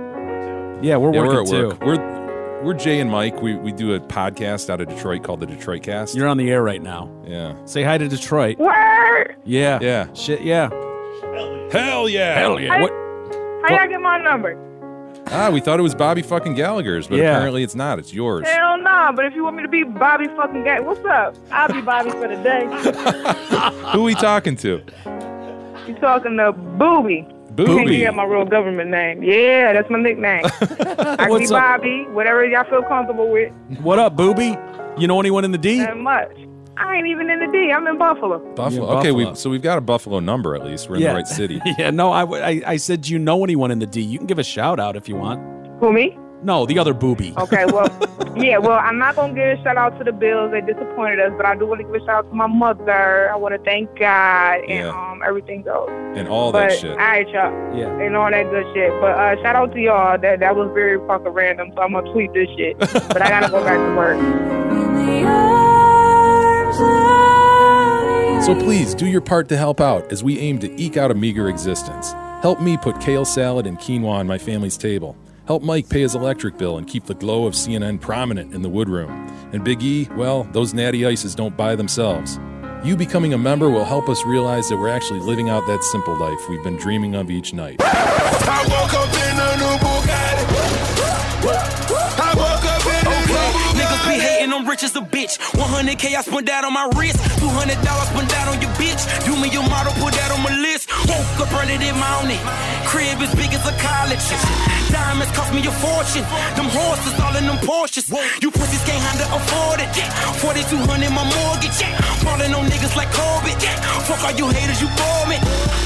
Yeah, we're yeah, working we're at too. work. We're we're Jay and Mike. We we do a podcast out of Detroit called the Detroit Cast. You're on the air right now. yeah. Say hi to Detroit. Where? Yeah. Yeah. Shit, yeah. Hell yeah. Hell yeah. What? How y'all get my number? Ah, we thought it was Bobby fucking Gallagher's, but Yeah. apparently it's not. It's yours. Hell no, but if you want me to be Bobby fucking Gay, what's up? I'll be Bobby for the day. Who are we talking to? You talking to Booby. Can't Booby. get my real government name. Yeah, that's my nickname. I can What's be up? Bobby, whatever y'all feel comfortable with. What up, Booby? You know anyone in the D? That much. I ain't even in the D. I'm in Buffalo. Buffalo. Yeah, okay, Buffalo. we so we've got a Buffalo number at least. We're in yeah. the right city. yeah, no, I, I, I said, do you know anyone in the D? You can give a shout out if you want. Who, me? No, the other Booby. Okay, well, yeah, well, I'm not going to give a shout out to the Bills. They disappointed us, but I do want to give a shout out to my mother. I want to thank God and Yeah. um everything goes. And all But, that shit. all right, y'all. Yeah. And all that good shit. But uh, shout out to y'all. That that was very fucking random, so I'm going to tweet this shit. But I got to go back to work. So please do your part to help out as we aim to eke out a meager existence. Help me put kale salad and quinoa on my family's table. Help Mike pay his electric bill and keep the glow of C N N prominent in the woodroom. And Big E, well, those natty ices don't buy themselves. You becoming a member will help us realize that we're actually living out that simple life we've been dreaming of each night. I woke up in a new Bugatti. I woke up in a new Bugatti. Niggas be hating hundred K I spent that on my wrist. two hundred dollars spent that on your bitch. Do me your model, put that on my list. Woke up early this morning. Crib as big as a college. Diamonds cost me a fortune. Them horses all in them Porsches. You pussies can't handle afford it. forty-two hundred my mortgage. Falling on niggas like Corbett. Fuck all you haters, you bore me.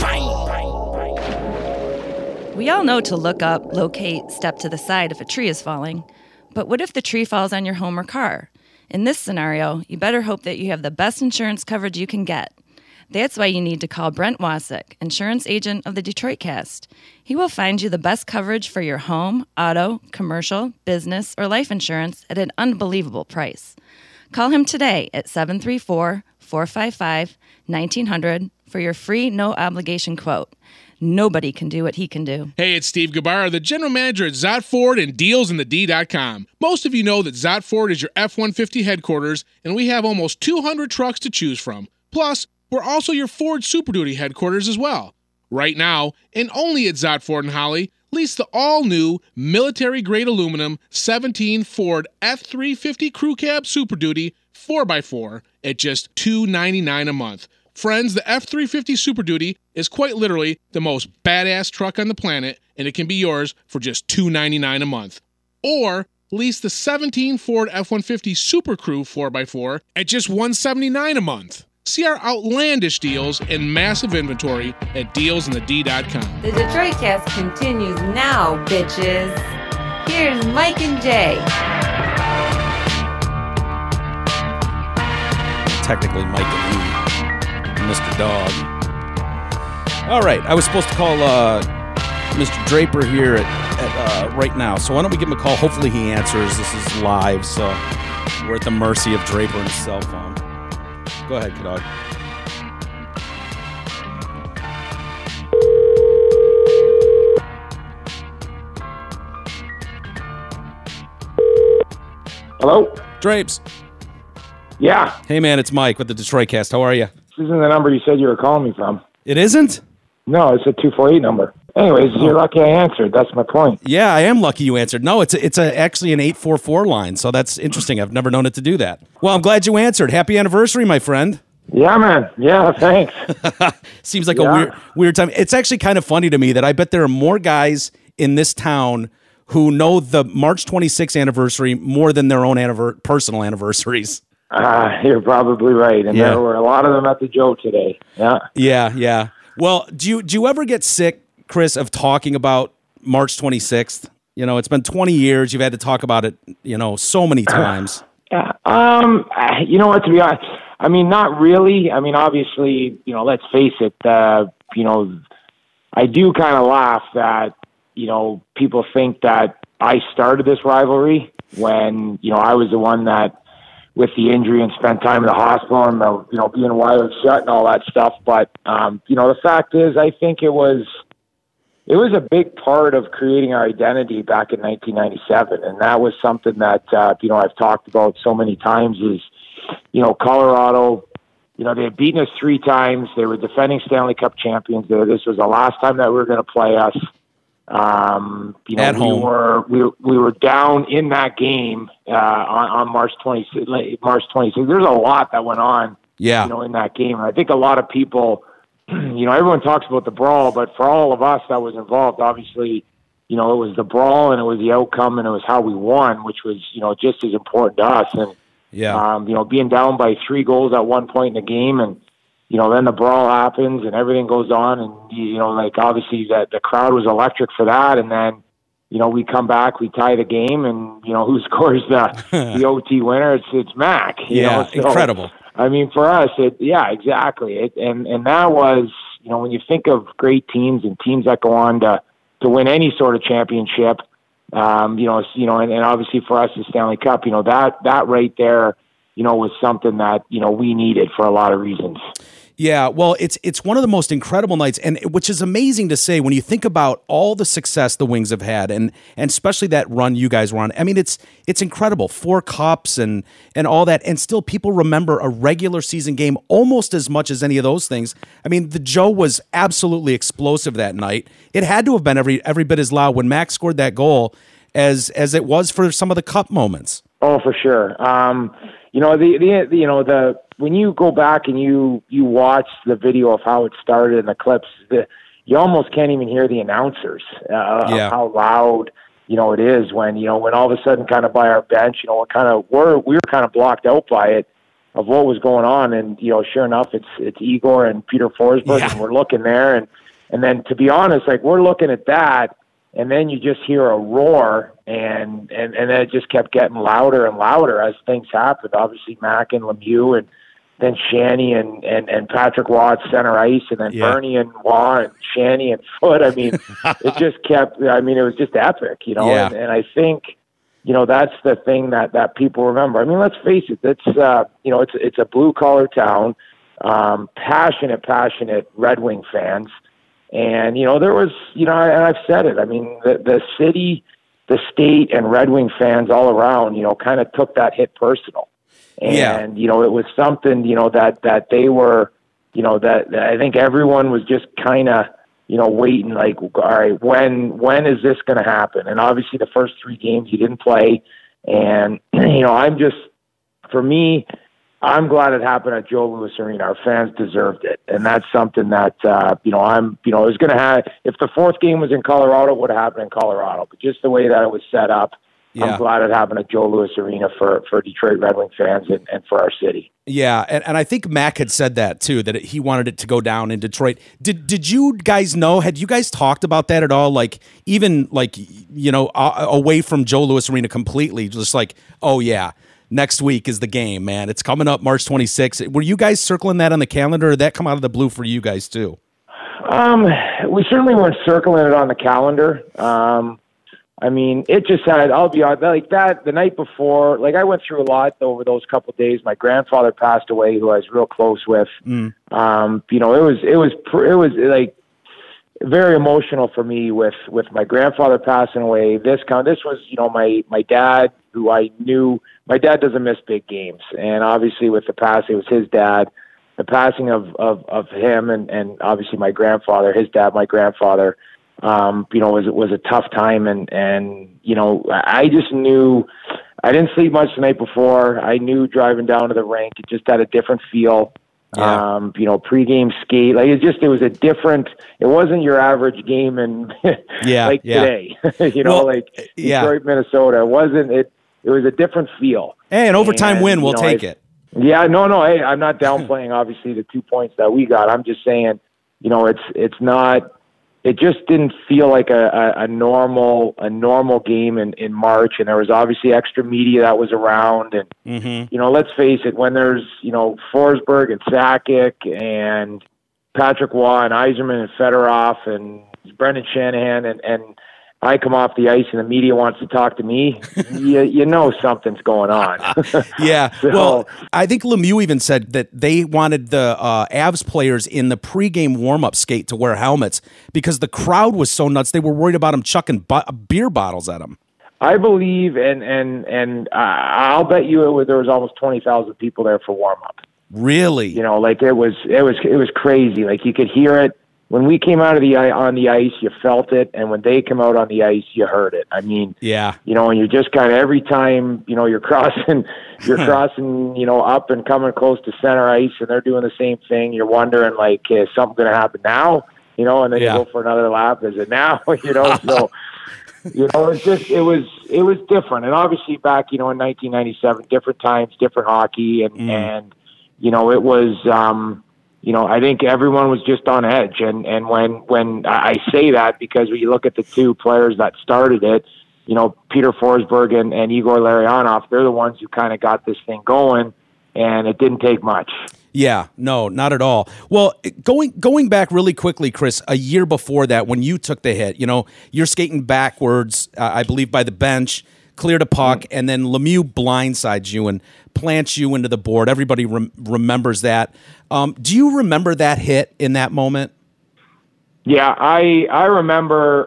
We all know to look up, locate, step to the side if a tree is falling. But what if the tree falls on your home or car? In this scenario, you better hope that you have the best insurance coverage you can get. That's why you need to call Brent Wasik, insurance agent of the Detroit Cast. He will find you the best coverage for your home, auto, commercial, business, or life insurance at an unbelievable price. Call him today at seven three four, four five five, one nine zero zero for your free no-obligation quote. Nobody can do what he can do. Hey, it's Steve Gabarra, the general manager at Zott Ford and deals in the D dot com. Most of you know that Zott Ford is your F one fifty headquarters, and we have almost two hundred trucks to choose from. Plus, we're also your Ford Super Duty headquarters as well. Right now, and only at Zott Ford and Holly, lease the all-new military-grade aluminum seventeen Ford F three fifty Crew Cab Super Duty four by four at just two hundred ninety-nine dollars a month. Friends, the F three fifty Super Duty is quite literally the most badass truck on the planet, and it can be yours for just two hundred ninety-nine dollars a month. Or lease the seventeen Ford F one fifty Super Crew four by four at just one hundred seventy-nine dollars a month. See our outlandish deals and massive inventory at deals in the D dot com. The Detroit Cast continues now, bitches. Here's Mike and Jay. Technically, Mike and Lee. Mister Dog. All right, I was supposed to call uh, Mister Draper here at, at uh, right now, so why don't we give him a call? Hopefully he answers. This is live, so we're at the mercy of Draper and his cell phone. Go ahead, Kadog. Hello? Drapes. Yeah. Hey, man, it's Mike with the Detroit Cast. How are you? This isn't the number you said you were calling me from. It isn't? No, it's a two four eight number. Anyways, oh. You're lucky I answered. That's my point. Yeah, I am lucky you answered. No, it's a, it's a, actually an eight four four line, so that's interesting. I've never known it to do that. Well, I'm glad you answered. Happy anniversary, my friend. Yeah, man. Yeah, thanks. Seems like yeah. a weird, weird time. It's actually kind of funny to me that I bet there are more guys in this town who know the March twenty-sixth anniversary more than their own anniver- personal anniversaries. Uh, you're probably right. And yeah. There were a lot of them at the Joe today. Yeah. Yeah, yeah. Well, do you do you ever get sick, Chris, of talking about March twenty-sixth? You know, it's been twenty years. You've had to talk about it, you know, so many times. Yeah. Um, you know what, to be honest, I mean, not really. I mean, obviously, you know, let's face it, uh, you know, I do kind of laugh that, you know, people think that I started this rivalry when, you know, I was the one that, with the injury and spent time in the hospital and, the, you know, being wired shut and all that stuff. But, um, you know, the fact is, I think it was, it was a big part of creating our identity back in nineteen ninety-seven. And that was something that, uh, you know, I've talked about so many times is, you know, Colorado, you know, they had beaten us three times. They were defending Stanley Cup champions. This was the last time that we were going to play us. Um, you know, At home. we were we we were down in that game uh, on, on March twenty-sixth. March twenty-sixth. There's a lot that went on, yeah. you know, in that game. And I think a lot of people, you know, everyone talks about the brawl, but for all of us that was involved, obviously, you know, it was the brawl and it was the outcome and it was how we won, which was, you know, just as important to us. And yeah, um, you know, being down by three goals at one point in the game and. You know, then the brawl happens and everything goes on, and you know, like obviously that the crowd was electric for that, and then, you know, we come back, we tie the game, and you know, who scores the the O T winner? It's it's Mac. You yeah, know? So, incredible. I mean, for us, it yeah, exactly. It, and and that was, you know, when you think of great teams and teams that go on to to win any sort of championship, um, you know, you know, and, and obviously for us, the Stanley Cup, you know, that that right there, you know, was something that, you know, we needed for a lot of reasons. Yeah, well, it's it's one of the most incredible nights, and which is amazing to say when you think about all the success the Wings have had, and and especially that run you guys were on. I mean, it's it's incredible, four cups and and all that, and still people remember a regular season game almost as much as any of those things. I mean, the Joe was absolutely explosive that night. It had to have been every every bit as loud when Max scored that goal as as it was for some of the cup moments. Oh, for sure. Um, you know, the, the, you know, the, when you go back and you, you watch the video of how it started in the clips, the, you almost can't even hear the announcers, uh, yeah. of how loud, you know, it is when, you know, when all of a sudden kind of by our bench, you know, we're kind of, we're, we were kind of blocked out by it of what was going on. And, you know, sure enough, it's, it's Igor and Peter Forsberg, yeah. and we're looking there. And, and then to be honest, like we're looking at that, and then you just hear a roar, and, and, and then it just kept getting louder and louder as things happened. Obviously Mac and Lemieux, and then Shanny and, and, and Patrick Watt center ice, and then yeah. Bernie and Waugh and Shanny and Foote. I mean, it just kept, I mean, it was just epic, you know, yeah. and, and I think, you know, that's the thing that, that people remember. I mean, let's face it, it's, uh, you know, it's, it's a blue collar town, um, passionate, passionate Red Wing fans. And, you know, there was, you know, and I've said it, I mean, the, the city, the state, and Red Wing fans all around, you know, kind of took that hit personal. And, yeah. you know, it was something, you know, that, that they were, you know, that, that I think everyone was just kind of, you know, waiting like, all right, when, when is this going to happen? And obviously the first three games you didn't play. And, you know, I'm just, for me, I'm glad it happened at Joe Louis Arena. Our fans deserved it. And that's something that, uh, you know, I'm, you know, it was going to have, if the fourth game was in Colorado, it would have happened in Colorado. But just the way that it was set up, yeah. I'm glad it happened at Joe Louis Arena for, for Detroit Red Wing fans and, and for our city. Yeah, and, and I think Mac had said that too, that he wanted it to go down in Detroit. Did did you guys know, had you guys talked about that at all? Like, even like, you know, uh, away from Joe Louis Arena completely, just like, oh yeah, next week is the game, man. It's coming up March twenty-sixth. Were you guys circling that on the calendar, or did that come out of the blue for you guys too? Um, we certainly weren't circling it on the calendar. Um, I mean, it just had, I'll be honest, like that, the night before, like I went through a lot over those couple of days. My grandfather passed away, who I was real close with. Mm. Um, you know, it was, it was, it was like very emotional for me with, with my grandfather passing away. This kind, this was, you know, my, my dad, who I knew, my dad doesn't miss big games. And obviously with the passing, it was his dad, the passing of, of, of him and, and obviously my grandfather, his dad, my grandfather, Um, you know, was was a tough time, and and you know, I just knew I didn't sleep much the night before. I knew driving down to the rink, it just had a different feel. Yeah. Um, you know, pregame skate, like it just it was a different. It wasn't your average game, and yeah, like yeah. today, you know, well, like yeah. Detroit, Minnesota. It wasn't it. It was a different feel. Hey, an overtime and, win, we'll you know, take I, it. Yeah, no, no. Hey, I'm not downplaying obviously the two points that we got. I'm just saying, you know, it's it's not. It just didn't feel like a, a, a normal a normal game in, in March, and there was obviously extra media that was around. And mm-hmm. you know, let's face it, when there's you know Forsberg and Sakic and Patrick Waugh and Yzerman and Fedorov and Brendan Shanahan, and, and I come off the ice and the media wants to talk to me, you, you know something's going on. yeah. So, well, I think Lemieux even said that they wanted the uh, Avs players in the pregame warm-up skate to wear helmets because the crowd was so nuts. They were worried about them chucking bu- beer bottles at them. I believe, and and and uh, I'll bet you it was, there was almost twenty thousand people there for warm-up. Really? You know, like it was, it was, it was crazy. Like you could hear it. When we came out of the on the ice, you felt it, and when they come out on the ice, you heard it. I mean, yeah, you know, and you're just kind of every time, you know, you're crossing, you're crossing, you know, up and coming close to center ice, and they're doing the same thing. You're wondering, like, is something going to happen now? You know, and then yeah. you go for another lap. Is it now? You know, so you know, it's just it was it was different, and obviously back, you know, in nineteen ninety-seven, different times, different hockey, and mm. and you know, it was. um You know, I think everyone was just on edge. And, and when, when I say that, because when you look at the two players that started it, you know, Peter Forsberg and, and Igor Larionov, they're the ones who kind of got this thing going, and it didn't take much. Yeah, no, not at all. Well, going going back really quickly, Chris, a year before that, when you took the hit, you know, you're skating backwards, uh, I believe, by the bench, cleared a puck, mm-hmm. and then Lemieux blindsides you and plants you into the board. Everybody rem- remembers that. Um, do you remember that hit in that moment? Yeah, I I remember.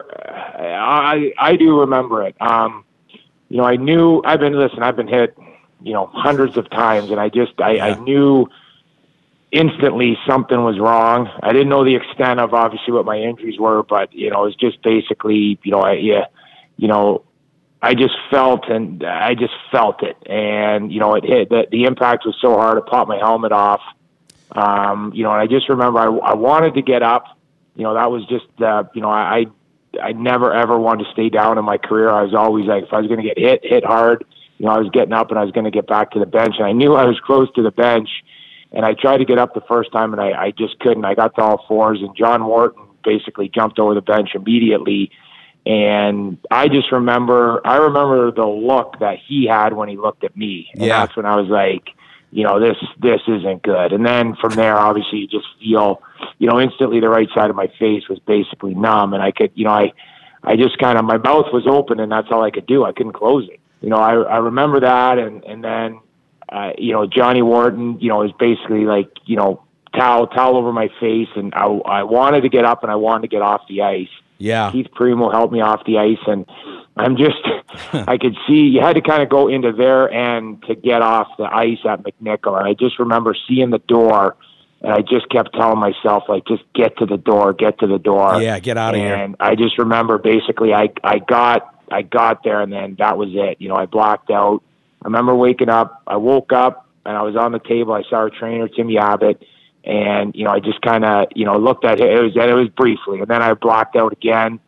I I do remember it. Um, you know, I knew I've been listen. I've been hit, you know, hundreds of times, and I just I, yeah. I knew instantly something was wrong. I didn't know the extent of obviously what my injuries were, but you know, it was just basically, you know, I yeah, you know. I just felt, and I just felt it. And, you know, it hit, the, the impact was so hard, it popped my helmet off. Um, you know, and I just remember I, I wanted to get up. You know, that was just, uh, you know, I, I never, ever wanted to stay down in my career. I was always like, if I was going to get hit, hit hard, you know, I was getting up and I was going to get back to the bench. And I knew I was close to the bench. And I tried to get up the first time, and I, I just couldn't. I got to all fours, and John Wharton basically jumped over the bench immediately. And I just remember, I remember the look that he had when he looked at me. And Yeah. that's when I was like, you know, this this isn't good. And then from there, obviously, you just feel, you know, instantly the right side of my face was basically numb. And I could, you know, I, I just kind of, my mouth was open, and that's all I could do. I couldn't close it. You know, I, I remember that, and, and then, Uh, you know, Johnny Wharton, you know, is basically like, you know, towel, towel over my face. And I, I wanted to get up, and I wanted to get off the ice. Yeah. Keith Primo helped me off the ice. And I'm just, I could see you had to kind of go into their end to get off the ice at McNichol. And I just remember seeing the door, and I just kept telling myself, like, just get to the door, get to the door. Yeah, get out of here. And I just remember basically I, I got, I got there, and then that was it. You know, I blacked out. I remember waking up, I woke up, and I was on the table. I saw our trainer, Tim Abbott, and, you know, I just kind of, you know, looked at it. It was, it was briefly, and then I blacked out again.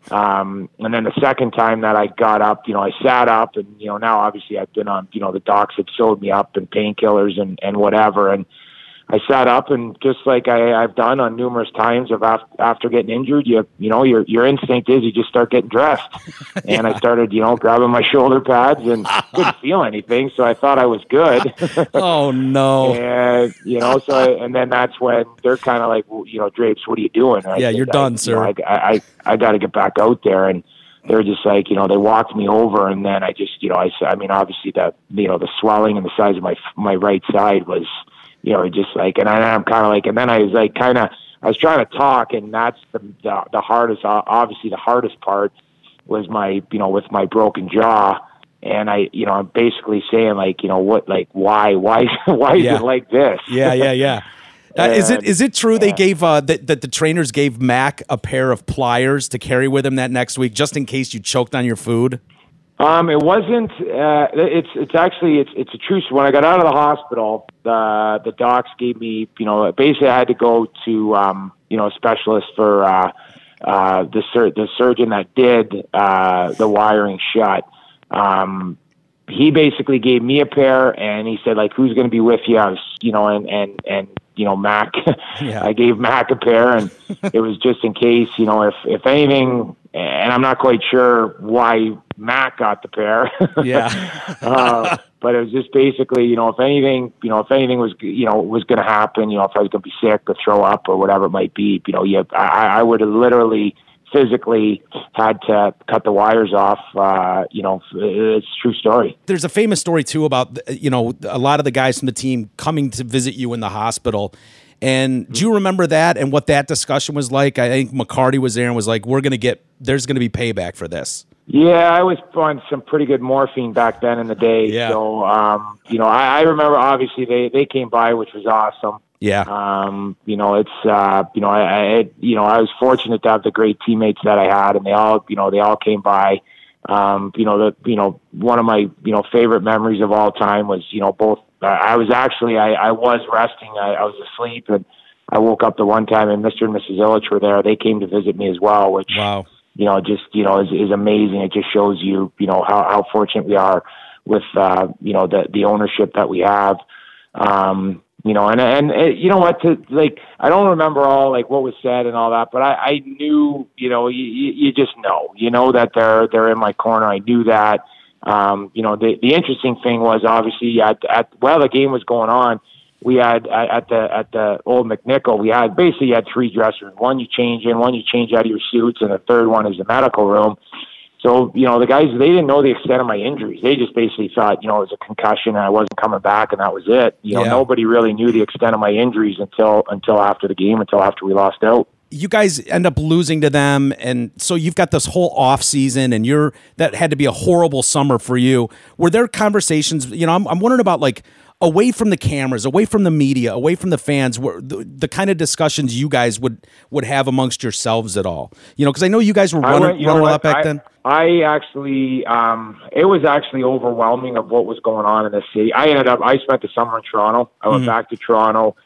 Um, and then the second time that I got up, you know, I sat up, and, you know, now obviously I've been on, you know, the docs have sewed me up and painkillers and, and whatever. And I sat up, and just like I, I've done on numerous times of after, after getting injured, you you know, your your instinct is you just start getting dressed. And yeah. I started, you know, grabbing my shoulder pads, and couldn't feel anything, so I thought I was good. Oh no! And you know, so I, and then that's when they're kind of like, well, you know, Drapes, what are you doing? And yeah, I said, you're done, I, sir. You know, I I, I got to get back out there, and they're just like, you know, they walked me over, and then I just, you know, I I mean, obviously that, you know, the swelling and the size of my my right side was. You know, just like, and I, I'm kind of like, and then I was like, kind of, I was trying to talk, and that's the, the the hardest, obviously the hardest part was my, you know, with my broken jaw, and I, you know, I'm basically saying like, you know, what, like, why, why, why is yeah. it like this? Yeah, yeah, yeah. Uh, is it is it true yeah. they gave uh, that that the trainers gave Mac a pair of pliers to carry with him that next week, just in case you choked on your food? Um, it wasn't. Uh, it's it's actually it's it's a true story. When I got out of the hospital, the the docs gave me, you know, basically I had to go to um, you know, a specialist for uh, uh, the sur- the surgeon that did uh, the wiring shut. Um, he basically gave me a pair, and he said, like, who's going to be with you? I was, you know, and and and you know, Mac. Yeah. I gave Mac a pair, and it was just in case, you know, if if anything. And I'm not quite sure why Mac got the pair. Yeah. uh, but it was just basically, you know, if anything, you know, if anything was, you know, was going to happen, you know, if I was going to be sick or throw up or whatever it might be, you know, yeah, I, I would have literally physically had to cut the wires off. Uh, you know, it's a true story. There's a famous story too about, you know, a lot of the guys from the team coming to visit you in the hospital. And do you remember that and what that discussion was like? I think McCarty was there and was like, we're going to get, there's going to be payback for this. Yeah, I was on some pretty good morphine back then in the day. Yeah. So, um, you know, I, I remember obviously they, they came by, which was awesome. Yeah. Um, you know, it's, uh, you know, I, I, you know, I was fortunate to have the great teammates that I had, and they all, you know, they all came by. Um, you know, the, you know, one of my, you know, favorite memories of all time was, you know, both, uh, I was actually, I, I was resting. I, I was asleep, and I woke up the one time, and Mister and Missus Illich were there. They came to visit me as well, which, wow. you know, just, you know, is, is amazing. It just shows you, you know, how, how fortunate we are with, uh, you know, the, the ownership that we have. Um, you know, and, and, and you know what, to, like, I don't remember all, like, what was said and all that, but I, I knew, you know, you, you just know, you know, that they're, they're in my corner. I knew that. Um, you know, the, the interesting thing was obviously at, at, while the game was going on, we had at, at the, at the old McNichol, we had basically had three dressers. One you change in, one you change out of your suits, and the third one is the medical room. So, you know, the guys, they didn't know the extent of my injuries. They just basically thought, you know, it was a concussion and I wasn't coming back, and that was it. You know, Yeah. nobody really knew the extent of my injuries until, until after the game, until after we lost out. You guys end up losing to them, and so you've got this whole off season, and you're that had to be a horrible summer for you. Were there conversations? You know, I'm, I'm wondering about like away from the cameras, away from the media, away from the fans, were the, the kind of discussions you guys would would have amongst yourselves at all? You know, because I know you guys were running, went, you running know a lot back I, then. I actually, um, it was actually overwhelming of what was going on in the city. I ended up, I spent the summer in Toronto. I went Mhm. back to Toronto.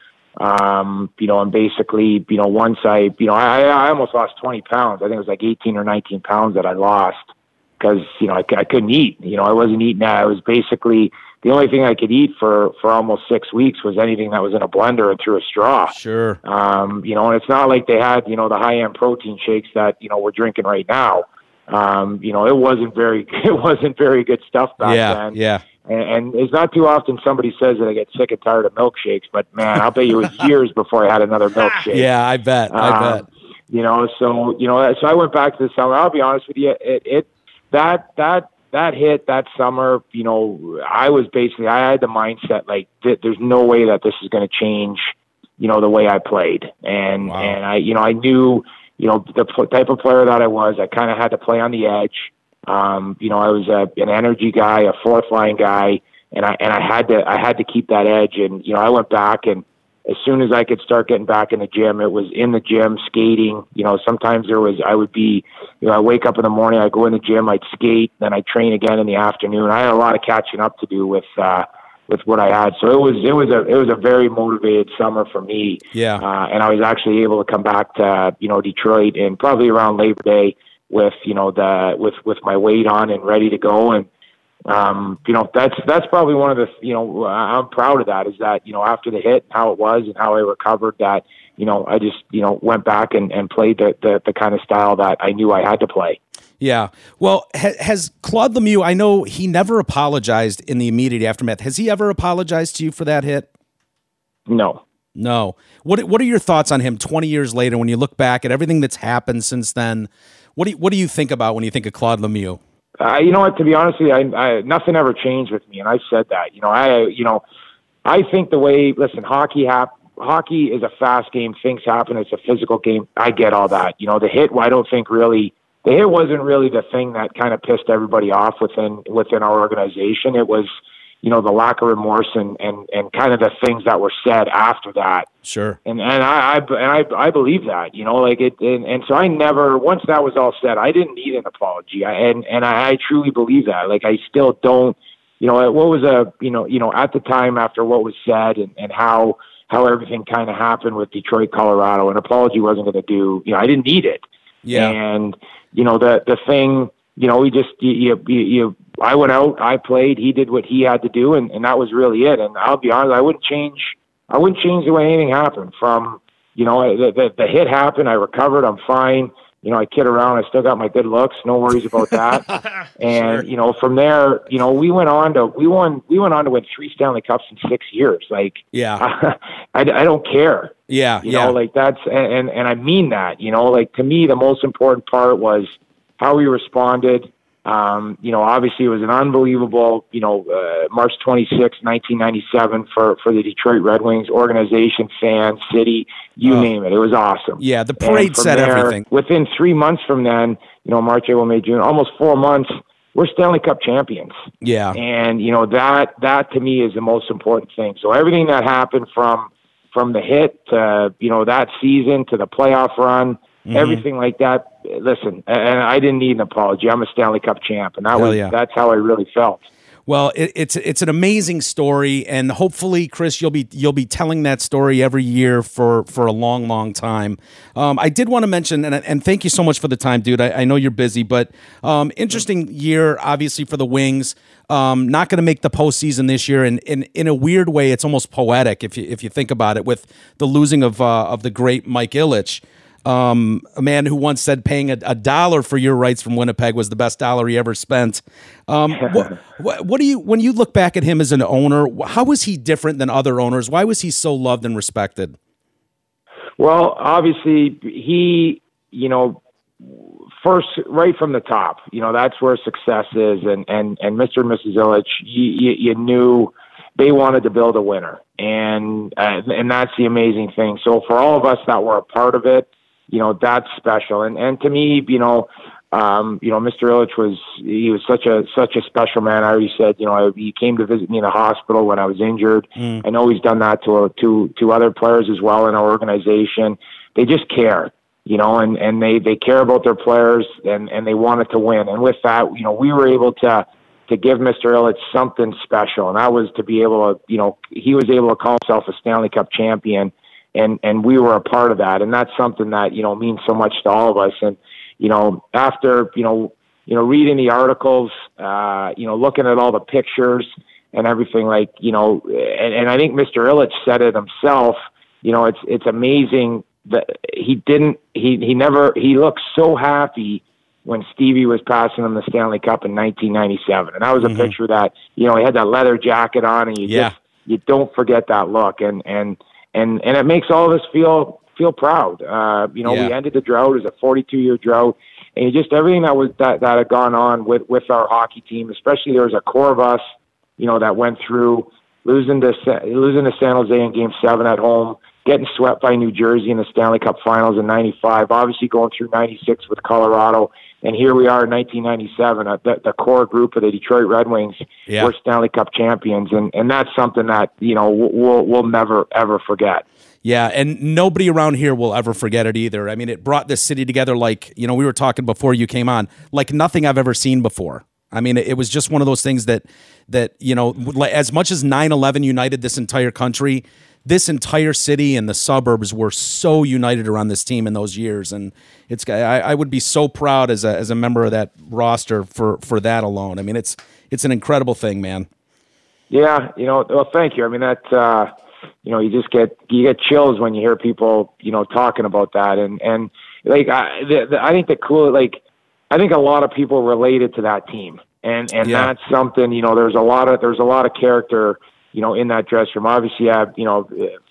Um, you know, and basically, you know, once I, you know, I, I almost lost twenty pounds. I think it was like eighteen or nineteen pounds that I lost because, you know, I, I couldn't eat. You know, I wasn't eating that. I was basically, the only thing I could eat for, for almost six weeks was anything that was in a blender and through a straw. Sure. Um, you know, and it's not like they had, you know, the high-end protein shakes that, you know, we're drinking right now. Um, you know, it wasn't very, it wasn't very good stuff back Yeah, then. yeah. And, and it's not too often somebody says that I get sick and tired of milkshakes, but man, I'll bet you it was years before I had another milkshake. Yeah, I bet. I Um, bet. You know, so you know, so I went back to the summer. I'll be honest with you, it, it that that that hit that summer. You know, I was basically I had the mindset like th- there's no way that this is going to change. You know, the way I played, and and I you know I knew you know the p- type of player that I was. I kind of had to play on the edge. Um, you know, I was a, an energy guy, a fourth line guy, and I and I had to I had to keep that edge. And you know, I went back, and as soon as I could start getting back in the gym, it was in the gym skating. You know, sometimes there was I would be, you know, I wake up in the morning, I go in the gym, I'd skate, then I train again in the afternoon. I had a lot of catching up to do with uh, with what I had. So it was it was a it was a very motivated summer for me. Yeah, uh, and I was actually able to come back to you know Detroit and probably around Labor Day with you know the with with my weight on and ready to go. And um you know that's that's probably one of the you know I'm proud of that, is that you know after the hit, how it was and how I recovered, that you know I just you know went back and, and played the, the the kind of style that I knew I had to play. Yeah. Well, ha- has Claude Lemieux, I know he never apologized in the immediate aftermath. Has he ever apologized to you for that hit? No. No. What What are your thoughts on him twenty years later when you look back at everything that's happened since then? What do you, What do you think about when you think of Claude Lemieux? Uh, you know what? To be honest with you, I, I, nothing ever changed with me, and I've said that. You know, I you know, I think the way listen, hockey hap- hockey is a fast game. Things happen. It's a physical game. I get all that. You know, the hit. Well, I don't think really the hit wasn't really the thing that kind of pissed everybody off within within our organization. It was, you know, the lack of remorse and and and kind of the things that were said after that. Sure. And and I, I and I I believe that, you know, like it, and, and so I never, once that was all said, I didn't need an apology. I, and and I, I truly believe that. Like I still don't, you know, what was a, you know, you know, at the time after what was said and, and how how everything kind of happened with Detroit, Colorado, an apology wasn't going to do. You know, I didn't need it. Yeah. And you know the the thing, you know, we just you you. you I went out, I played, he did what he had to do, and, and that was really it. And I'll be honest, I wouldn't change. I wouldn't change the way anything happened. From you know the, the the hit happened, I recovered, I'm fine. You know, I kid around, I still got my good looks, no worries about that. And you know, from there, you know, we went on to we won we went on to win three Stanley Cups in six years. Like, yeah, I, I don't care. Yeah, you yeah. know, like that's and, and and I mean that. You know, like to me, the most important part was how we responded. Um, you know, obviously it was an unbelievable, you know, uh, March twenty-sixth, nineteen ninety-seven for, for the Detroit Red Wings organization, fans, city, you Oh. name it. It was awesome. Yeah, the And parade from said there, everything. Within three months from then, you know, March, April, May, June, almost four months, we're Stanley Cup champions. Yeah. And, you know, that, that to me is the most important thing. So everything that happened from, from the hit to, you know, that season to the playoff run, Mhm. everything like that. Listen, and I didn't need an apology. I'm a Stanley Cup champ, and that Hell was yeah. that's how I really felt. Well, it, it's it's an amazing story, and hopefully, Chris, you'll be you'll be telling that story every year for, for a long, long time. Um, I did want to mention, and and thank you so much for the time, dude. I, I know you're busy, but um, interesting year, obviously for the Wings. Um, not going to make the postseason this year, and in in a weird way, it's almost poetic if you if you think about it, with the losing of uh, of the great Mike Ilitch. Um, a man who once said paying a, a dollar for your rights from Winnipeg was the best dollar he ever spent. Um, what, what, what do you, when you look back at him as an owner, how was he different than other owners? Why was he so loved and respected? Well, obviously, he, you know, first, right from the top, you know, that's where success is. And, and, and Mister and Missus Ilitch, you, you, you knew they wanted to build a winner. And, uh, and that's the amazing thing. So for all of us that were a part of it, you know, that's special. And, and to me, you know, Um, you know, Mister Ilitch was, he was such a, such a special man. I already said, you know, I, he came to visit me in the hospital when I was injured. Mm. I know he's done that to, to, to other players as well in our organization. They just care, you know, and, and they, they care about their players and, and they wanted to win. And with that, you know, we were able to, to give Mister Ilitch something special. And that was to be able to, you know, he was able to call himself a Stanley Cup champion, and, and we were a part of that. And that's something that, you know, means so much to all of us. And, you know, after, you know, you know, reading the articles, uh, you know, looking at all the pictures and everything, like, you know, and, and I think Mister Ilitch said it himself, you know, it's, it's amazing that he didn't, he, he never, he looked so happy when Stevie was passing him the Stanley Cup in nineteen ninety-seven. And that was a mm-hmm. picture that, you know, he had that leather jacket on, and you yeah. just, you don't forget that look. And, and, and, and it makes all of us feel, feel proud. Uh, you know, yeah. we ended the drought. It was a forty-two year drought, and just everything that was that, that had gone on with, with our hockey team, especially there was a core of us, you know, that went through losing to losing to San Jose in Game Seven at home, getting swept by New Jersey in the Stanley Cup Finals in ninety-five, obviously going through ninety-six with Colorado, and here we are in nineteen ninety-seven. Uh, the, the core group of the Detroit Red Wings yeah. were Stanley Cup champions, and, and that's something that, you know, we'll we'll never ever forget. Yeah, and nobody around here will ever forget it either. I mean, it brought this city together like, you know, we were talking before you came on, like nothing I've ever seen before. I mean, it was just one of those things that, that you know, as much as nine eleven united this entire country, this entire city and the suburbs were so united around this team in those years. And it's I, I would be so proud as a as a member of that roster for, for that alone. I mean, it's it's an incredible thing, man. Yeah, you know, well, thank you. I mean, that, uh, you know, you just get, you get chills when you hear people, you know, talking about that. And, and like, I, the, the, I think the cool, like, I think a lot of people related to that team. And, and yeah. that's something, you know, there's a lot of, there's a lot of character, you know, in that dressing room. Obviously you have, you know,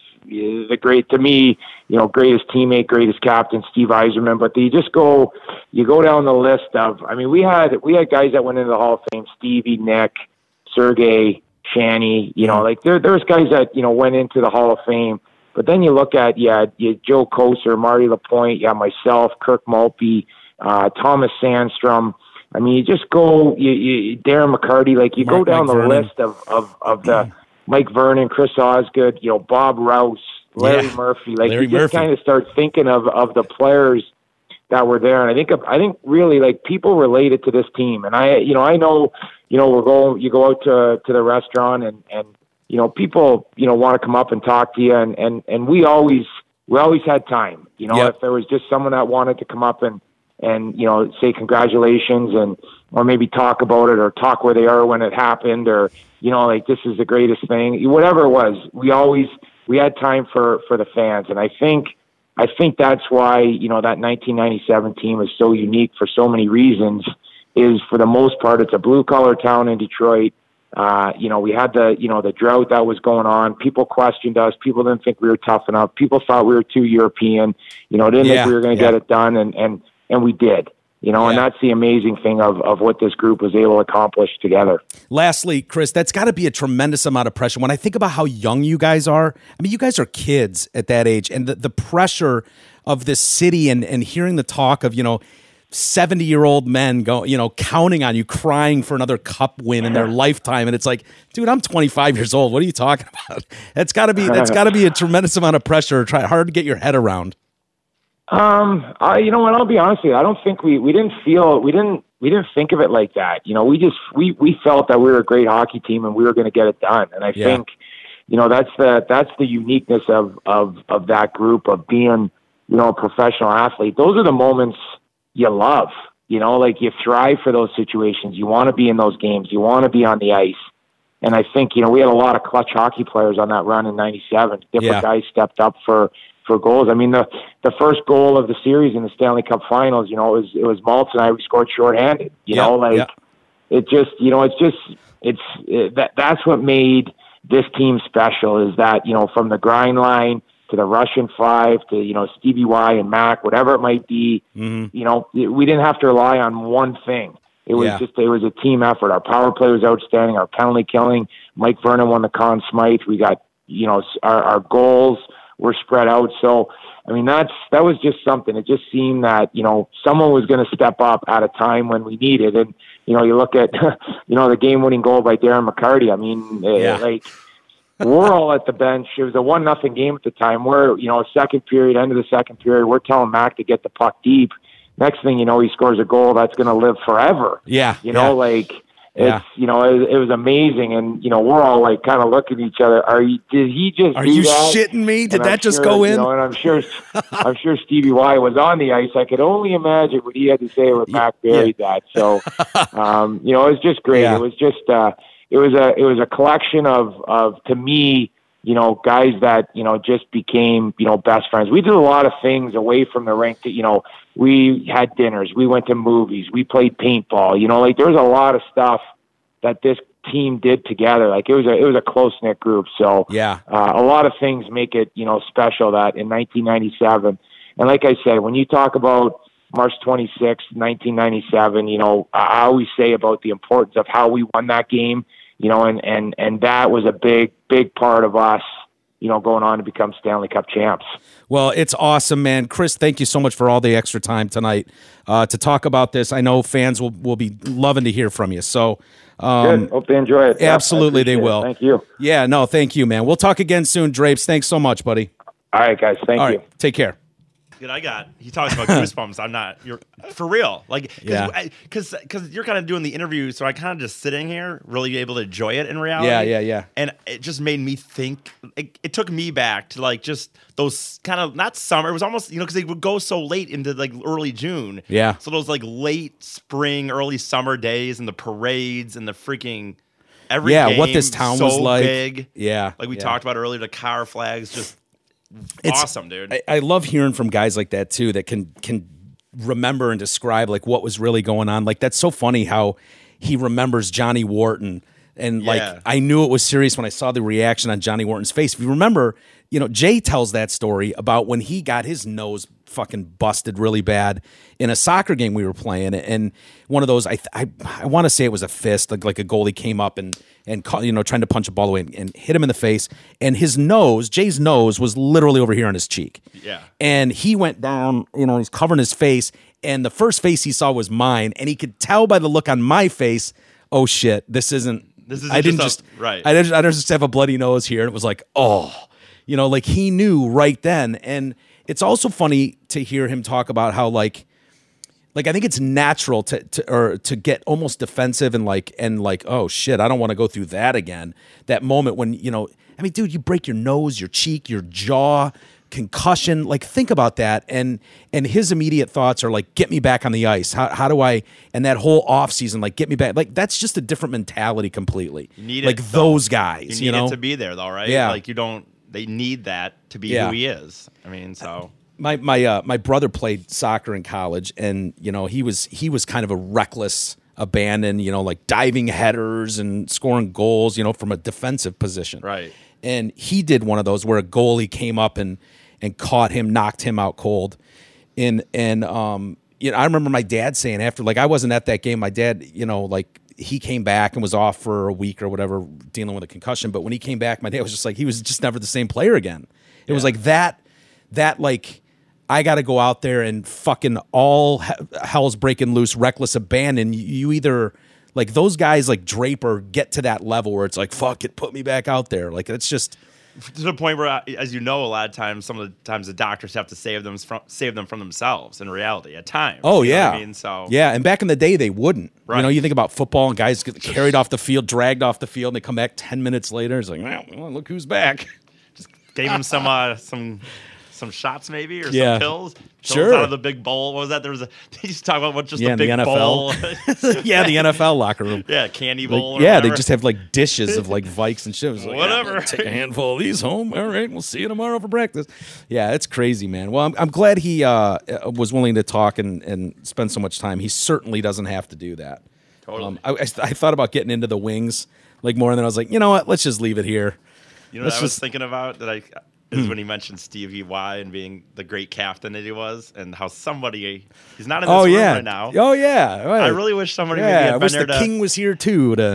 the great, to me, you know, greatest teammate, greatest captain, Steve Yzerman, but you just go, you go down the list of, I mean, we had, we had guys that went into the Hall of Fame, Stevie, Nick, Sergei, Shanny, you know, like there, there's guys that, you know, went into the Hall of Fame, but then you look at, yeah, you had Joe Kocur, Marty Lapointe, yeah, myself, Kirk Maltby, uh, Thomas Sandstrom. I mean, you just go, you, you, Darren McCarty, like you Mark, go down Mike the Vernon. list of, of, of the Mike Vernon, Chris Osgood, you know, Bob Rouse, Larry Yeah. Murphy, like Larry you just Murphy. kind of start thinking of, of the players that were there. And I think, I think really like people related to this team. And I, you know, I know, you know, we're going, you go out to, to the restaurant and, and, you know, people, you know, want to come up and talk to you. And, and, and we always, we always had time, you know, Yep. if there was just someone that wanted to come up and, and, you know, say congratulations and, or maybe talk about it or talk where they are when it happened or, you know, like this is the greatest thing, whatever it was, we always, we had time for, for the fans. And I think, I think that's why, you know, that nineteen ninety-seven team is so unique for so many reasons, is for the most part, it's a blue collar town in Detroit. Uh, you know, we had the, you know, the drought that was going on. People questioned us. People didn't think we were tough enough. People thought we were too European, you know, didn't Yeah, think we were going to yeah. get it done. And, and, and we did, you know, and Yeah. that's the amazing thing of, of what this group was able to accomplish together. Lastly, Chris, that's got to be a tremendous amount of pressure. When I think about how young you guys are, I mean, you guys are kids at that age, and the, the pressure of this city and, and hearing the talk of, you know, seventy-year-old men go, you know, counting on you, crying for another cup win in their lifetime. And it's like, dude, I'm twenty-five years old. What are you talking about? That's got to be that's got to be a tremendous amount of pressure. Try hard to get your head around. Um, I, you know what, I'll be honest with you. I don't think we, we didn't feel, we didn't, we didn't think of it like that. You know, we just, we, we felt that we were a great hockey team and we were going to get it done. And I Yeah. think, you know, that's the, that's the uniqueness of, of, of that group of being, you know, a professional athlete. Those are the moments you love, you know, like you thrive for those situations. You want to be in those games. You want to be on the ice. And I think, you know, we had a lot of clutch hockey players on that run in ninety-seven. Different Yeah. guys stepped up for, for goals. I mean, the, the first goal of the series in the Stanley Cup Finals, you know, it was, it was Maltz and I, we scored shorthanded, you Yeah, know, like yeah. it just, you know, it's just, it's, it, that, that's what made this team special, is that, you know, from the grind line to the Russian Five to, you know, Stevie Y and Mac, whatever it might be, Mm-hmm. you know, we didn't have to rely on one thing. It was Yeah. just, it was a team effort. Our power play was outstanding. Our penalty killing, Mike Vernon won the Conn Smythe. We got, you know, our, our goals were spread out. So, I mean, that's that was just something. It just seemed that, you know, someone was going to step up at a time when we needed. And, you know, you look at, you know, the game-winning goal by Darren McCarty. I mean, yeah. uh, like, we're all at the bench. It was a one nothing game at the time. We're, you know, second period, end of the second period, we're telling Mac to get the puck deep. Next thing you know, he scores a goal that's going to live forever. Yeah. You know, yeah. like, it's, yeah. you know, it, it was amazing. And, you know, we're all like kind of looking at each other. Are you, did he just Are do you that? shitting me? Did And that I'm just sure, go in? You know, and I'm sure, I'm sure Stevie Y was on the ice. I could only imagine what he had to say when Mac buried yeah. that. So, um, you know, it was just great. Yeah. It was just, uh, it was a, it was a collection of, of, to me, you know, guys that, you know, just became, you know, best friends. We did a lot of things away from the rink that, you know, we had dinners, we went to movies, we played paintball, you know, like there was a lot of stuff that this team did together. Like it was a, it was a close knit group. So yeah, uh, a lot of things make it, you know, special that in nineteen ninety-seven. And like I said, when you talk about March twenty-sixth, nineteen ninety-seven, you know, I always say about the importance of how we won that game. You know, and, and, and that was a big, big part of us, you know, going on to become Stanley Cup champs. Well, it's awesome, man. Chris, thank you so much for all the extra time tonight uh, to talk about this. I know fans will, will be loving to hear from you. So, um, Good. Hope they enjoy it. Absolutely, they will. It. Thank you. Yeah, no, thank you, man. We'll talk again soon, Drapes. Thanks so much, buddy. All right, guys. Thank all you. Right, take care. Dude, I got. He talks about goosebumps. I'm not. You're for real. Like, cause, yeah, because because you're kind of doing the interview, so I kind of just sitting here, really able to enjoy it in reality. Yeah, yeah, yeah. And it just made me think. It, it took me back to like just those kind of not summer. It was almost, you know, because they would go so late into like early June. Yeah. So those like late spring, early summer days, and the parades and the freaking. Every yeah, game what this town so was like. Big. Yeah, like we yeah. talked about earlier, the car flags just. It's awesome, dude. I, I love hearing from guys like that too that can can remember and describe like what was really going on. Like that's so funny how he remembers Johnny Wharton and like Yeah. I knew it was serious when I saw the reaction on Johnny Wharton's face. If you remember, you know, Jay tells that story about when he got his nose fucking busted really bad in a soccer game we were playing, and one of those I I, I want to say it was a fist, like like a goalie came up and and caught, you know, trying to punch a ball away and, and hit him in the face, and his nose, Jay's nose, was literally over here on his cheek. Yeah, and he went down, you know, he's covering his face, and the first face he saw was mine, and he could tell by the look on my face, oh shit, this isn't. This is I didn't just, just a, right. I didn't. I didn't just have a bloody nose here, and it was like, oh, you know, like he knew right then. And it's also funny to hear him talk about how like, like I think it's natural to to or to get almost defensive and like and like, oh shit, I don't want to go through that again. That moment when, you know, I mean, dude, you break your nose, your cheek, your jaw. Concussion, like think about that, and and his immediate thoughts are like, get me back on the ice. How how do I? And that whole off season, like get me back. Like that's just a different mentality completely. You need like it, those though. guys, You need you know, it to be there though, right? Yeah. Like you don't. They need that to be Yeah. who he is. I mean, so my my uh, my brother played soccer in college, and you know he was he was kind of a reckless abandon, you know, like diving headers and scoring goals, you know, from a defensive position, right. And he did one of those where a goalie came up and and caught him, knocked him out cold. And and um, you know, I remember my dad saying after, like I wasn't at that game. My dad, you know, like he came back and was off for a week or whatever, dealing with a concussion. But when he came back, my dad was just like, he was just never the same player again. It yeah. was like that, that like I got to go out there and fucking all hell's breaking loose, reckless abandon. You either. Like those guys like Draper get to that level where it's like, fuck it, put me back out there. Like it's just to the point where, as you know, a lot of times, some of the times the doctors have to save them from save them from themselves. In reality, at times. Oh you know yeah, what I mean, so yeah. And back in the day, they wouldn't. Right. You know, you think about football and guys get carried off the field, dragged off the field, and they come back ten minutes later. It's like, well, look who's back. Just gave him some uh, some. some shots maybe or yeah. some pills. pills sure. Out of the big bowl. What was that? There was a. They used to talk about what just yeah, the big the N F L. bowl. yeah, the N F L locker room. Yeah, candy bowl. Like, yeah, they just have like dishes of like Vikes and shit. Like, whatever. Yeah, take a handful of these home. All right, we'll see you tomorrow for breakfast. Yeah, it's crazy, man. Well, I'm, I'm glad he uh, was willing to talk and, and spend so much time. He certainly doesn't have to do that. Totally. Um, I, I, I thought about getting into the wings like more, and then I was like, you know what? Let's just leave it here. You know Let's what I was just, thinking about that I. Is when he mentioned Stevie Y and being the great captain that he was, and how somebody he's not in this oh, room yeah. right now. Oh yeah, right. I really wish somebody yeah, maybe had I been wish there the to, king was here too to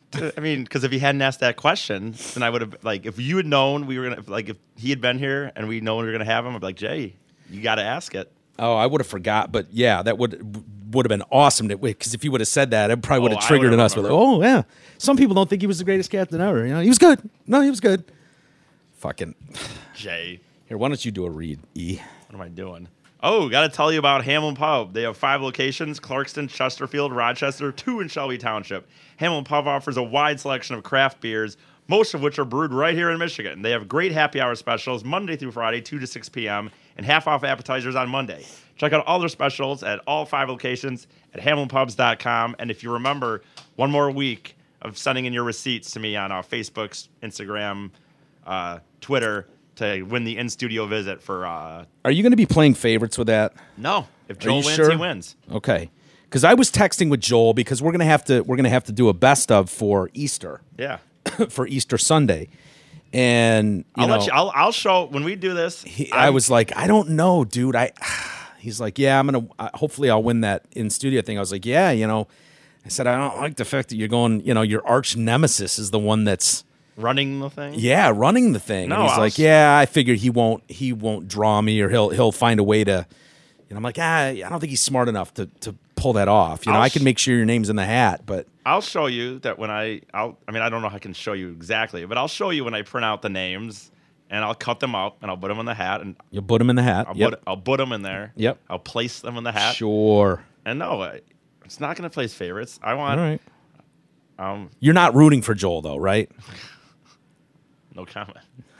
I mean, because if he hadn't asked that question, then I would have like if you had known we were gonna like if he had been here and we known we were gonna have him, I'd be like, Jay, you got to ask it. Oh, I would have forgot, but yeah, that would would have been awesome. Because if you would have said that, it probably would have Oh, I triggered in would've us. With, oh yeah, some people don't think he was the greatest captain ever. You know, he was good. No, he was good. Fucking Jay. Here, why don't you do a read, E? What am I doing? Oh, got to tell you about Hamlin Pub. They have five locations: Clarkston, Chesterfield, Rochester, two in Shelby Township. Hamlin Pub offers a wide selection of craft beers, most of which are brewed right here in Michigan. They have great happy hour specials Monday through Friday, two to six p.m., and half off appetizers on Monday. Check out all their specials at all five locations at hamlin pubs dot com. And if you remember, one more week of sending in your receipts to me on uh, Facebook, Instagram, uh, Twitter, to win the in-studio visit for... Uh, Are you going to be playing favorites with that? no. If Are Joel you wins, sure? he wins. Okay. Because I was texting with Joel because we're gonna have to we're gonna have to do a best of for Easter. Yeah. For Easter Sunday, and you I'll know, let you. I'll, I'll show when we do this. he, I was like, I don't know, dude. I. He's like, yeah, I'm gonna. Uh, hopefully, I'll win that in studio thing. I was like, yeah, you know. I said, I don't like the fact that you're going. You know, your arch nemesis is the one that's running the thing. Yeah, running the thing. No, and he's I'll like, s- yeah, I figured he won't. He won't draw me, or he'll he'll find a way to. And I'm like, ah, I don't think he's smart enough to to pull that off. You know, I'll I can sh- make sure your name's in the hat, but. I'll show you that when I. I'll. I mean, I don't know how I can show you exactly, but I'll show you when I print out the names, and I'll cut them up, and I'll put them in the hat, and You'll put him in the hat. I'll Yep. put. I'll put them in there. Yep. I'll place them in the hat. Sure. And no, I- it's not going to place favorites. I want. All right. Um. You're not rooting for Joel though, right? No comment.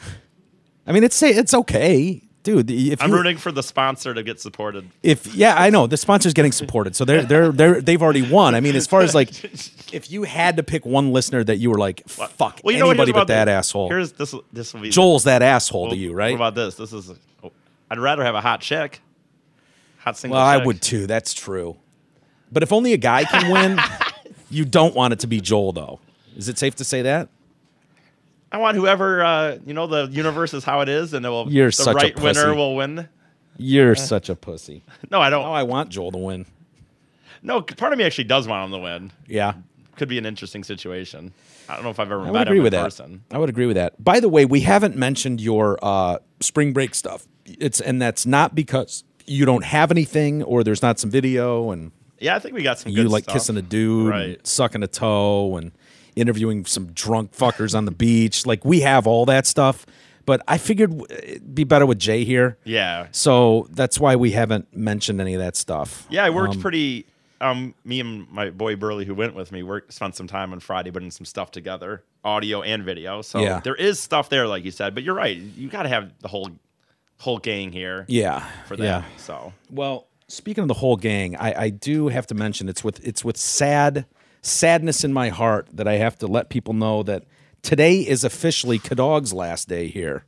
I mean, it's it's okay, dude. If I'm you, rooting for the sponsor to get supported. If yeah, I know the sponsor's getting supported, so they're they're they're they've already won. I mean, as far as like, if you had to pick one listener that you were like, fuck Well, you know what? anybody Here's but that about- asshole. Here's this. This will be Joel's that asshole Well, to you, right? What about this? This is. oh, I'd rather have a hot chick. Hot single. Well, I chick. would too. That's true. But if only a guy can win, you don't want it to be Joel, though. Is it safe to say that? I want whoever. Uh, you know, the universe is how it is, and it will. You're the such a right winner pussy. will win. You're Uh, such a pussy. No, I don't. No, I want Joel to win. No, part of me actually does want him to win. Yeah. Could be an interesting situation. I don't know if I've ever I would met agree him with in that. person. I would agree with that. By the way, we haven't mentioned your uh, spring break stuff. It's and that's not because you don't have anything or there's not some video and Yeah, I think we got some. you good like stuff. kissing a dude, right? and sucking a toe, and interviewing some drunk fuckers on the beach. Like we have all that stuff, but I figured it'd be better with Jay here. Yeah. So that's why we haven't mentioned any of that stuff. Yeah, I worked Um, pretty. Um, me and my boy Burley, who went with me, worked spent some time on Friday putting some stuff together, audio and video. So Yeah. there is stuff there, like you said. But you're right; you got to have the whole whole gang here. Yeah, for that. yeah. So Well, speaking of the whole gang, I, I do have to mention it's with it's with sad sadness in my heart that I have to let people know that today is officially Kadog's last day here.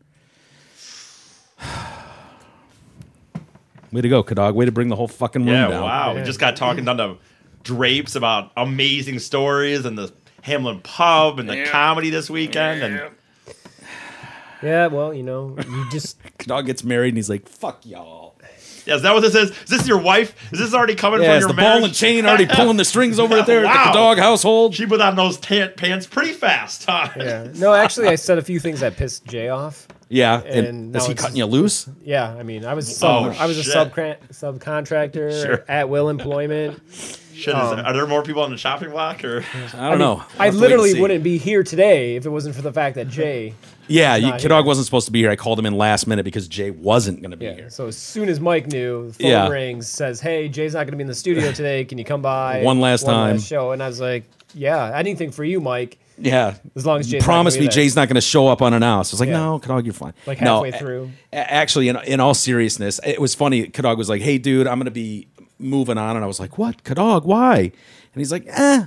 Way to go, Kadog. Way to bring the whole fucking room yeah, down. wow. We just got talking down to Drapes about amazing stories and the Hamlin Pub and the comedy this weekend. And Yeah, well, you know, you just Kadog gets married and he's like, fuck y'all. yeah, is that what this is? Is this your wife? Is this already coming Yeah, from is your the marriage? ball and chain already pulling the strings over there Wow. at the Kadog household? She put on those tan- pants pretty fast, huh? yeah. No, actually, I said a few things that pissed Jay off. Yeah, and, And is now he it's- cutting you loose? Yeah, I mean, I was sub, Oh, I was a shit. subcon- subcontractor Sure. at will employment. Shit, is, Um, are there more people on the shopping block? Or I don't know. I'll I have to wait and literally see. wouldn't be here today if it wasn't for the fact that Jay. Yeah, was you, not Kadog here. wasn't supposed to be here. I called him in last minute because Jay wasn't going to be Yeah. here. So as soon as Mike knew, the phone Yeah. rings, says, "Hey, Jay's not going to be in the studio today. Can you come by One last time." show?" And I was like, "Yeah, anything for you, Mike." Yeah. As long as Jay's not Promise gonna me be there. Jay's not going to show up unannounced. I was like, Yeah. no, Kadog, you're fine. Like No, halfway a- through. a- Actually, in, in all seriousness, it was funny. Kadog was like, hey, dude, I'm going to be moving on. And I was like, what? Kadog, why? And he's like, eh.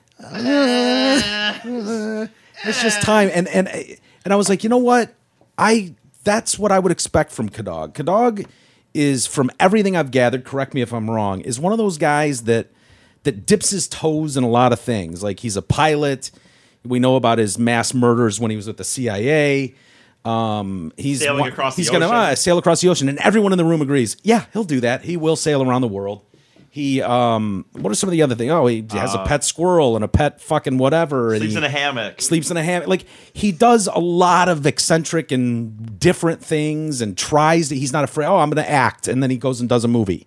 uh, it's just time. And, and, and I was like, you know what? I That's what I would expect from Kadog. Kadog is, from everything I've gathered, correct me if I'm wrong, is one of those guys that that dips his toes in a lot of things. Like he's a pilot. We know about his mass murders when he was with the C I A. Um, he's Sailing one- across the he's gonna ocean. uh, sail across the ocean, and everyone in the room agrees. Yeah, he'll do that. He will sail around the world. He, um, what are some of the other things? Oh, he has Uh, a pet squirrel and a pet fucking whatever. and Sleeps he in a hammock. Sleeps in a hammock. Like, he does a lot of eccentric and different things and tries to, he's not afraid. Oh, I'm going to act. And then he goes and does a movie.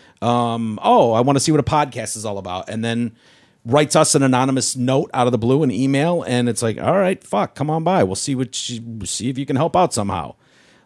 Um, oh, I want to see what a podcast is all about. And then writes us an anonymous note out of the blue, an email. And it's like, all right, fuck, come on by. We'll see what you, see if you can help out somehow.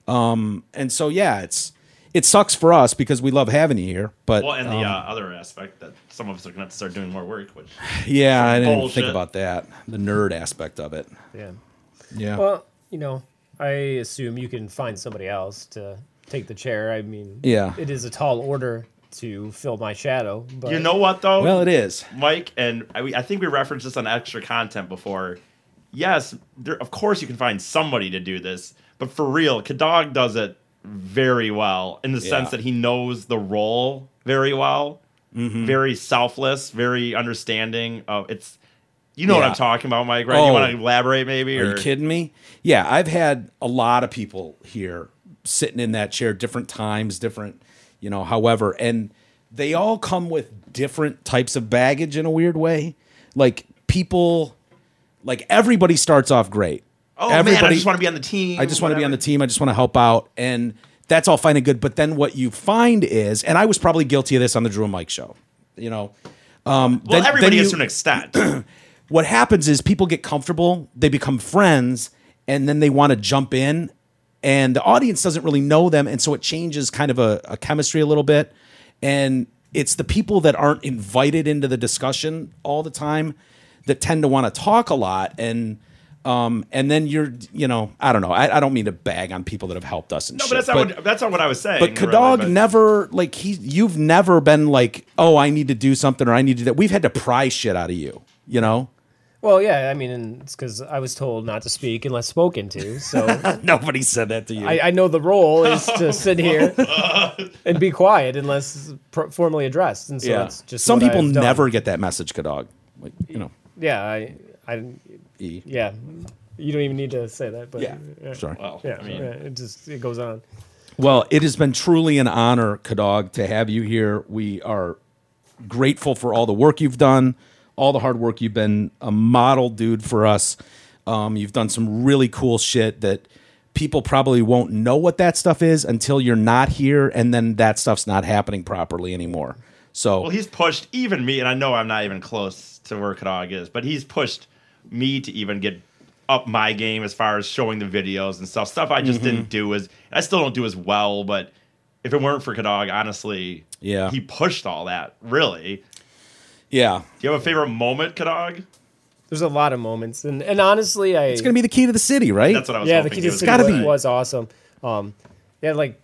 Um, and so, yeah, it's, it sucks for us because we love having you here, but Well, and the um, uh, other aspect that some of us are going to have to start doing more work, which yeah, I didn't bullshit. think about that. The nerd aspect of it. Yeah. Yeah. Well, you know, I assume you can find somebody else to take the chair. I mean, Yeah. it is a tall order to fill my shadow. But You know what, though? Well, it is. Mike, and I, I think we referenced this on extra content before. Yes, there, of course you can find somebody to do this, but for real, Kadog does it very well in the Yeah. sense that he knows the role very well, Mhm. very selfless, very understanding of it's. You know what Yeah. I'm talking about, Mike, right? Oh. You want to elaborate, maybe? Are or? you kidding me? Yeah, I've had a lot of people here sitting in that chair, different times, different, you know, however, and they all come with different types of baggage in a weird way. Like people, like everybody starts off great. Oh man, I Everybody- just want to be on the team. I just want to be on the team. I just want to help out. And that's all fine and good. But then what you find is, and I was probably guilty of this on the Drew and Mike show, you know. Um, Well, then- everybody then is you- to an extent. what happens is people get comfortable, they become friends, and then they want to jump in, and the audience doesn't really know them. And so it changes kind of a, a chemistry a little bit. And it's the people that aren't invited into the discussion all the time that tend to want to talk a lot. And Um, and then you're, you know, I don't know. I, I don't mean to bag on people that have helped us and No, shit. but that's not what that's not what I was saying. But really, Kadog but- never, like, he, you've never been like, oh, I need to do something or I need to do that. We've had to pry shit out of you, you know? Well, yeah, I mean, and it's because I was told not to speak unless spoken to. So Nobody said that to you. I, I know the role is to sit here and be quiet unless pr- formally addressed. And so yeah. it's just Some what people I've done. never get that message, Kadog. Like, you know. Yeah, I, I, E. yeah. You don't even need to say that, but Yeah, sorry. Well, yeah, I mean- yeah, it just it goes on. Well, it has been truly an honor, Kadog, to have you here. We are grateful for all the work you've done, all the hard work. You've been a model dude for us. Um, you've done some really cool shit that people probably won't know what that stuff is until you're not here, and then that stuff's not happening properly anymore. So, Well, he's pushed even me, and I know I'm not even close to where Kadog is, but he's pushed me to even get up my game as far as showing the videos and stuff. Stuff I just Mhm. didn't do as I still don't do as well, but if it weren't for Kadog, honestly, Yeah. he pushed all that, really. yeah, Do you have a favorite moment, Kadog? There's a lot of moments, and and honestly, I it's going to be the key to the city, right? That's what I was yeah, the hoping key it to the was city gotta was, be. was awesome. Um, yeah, like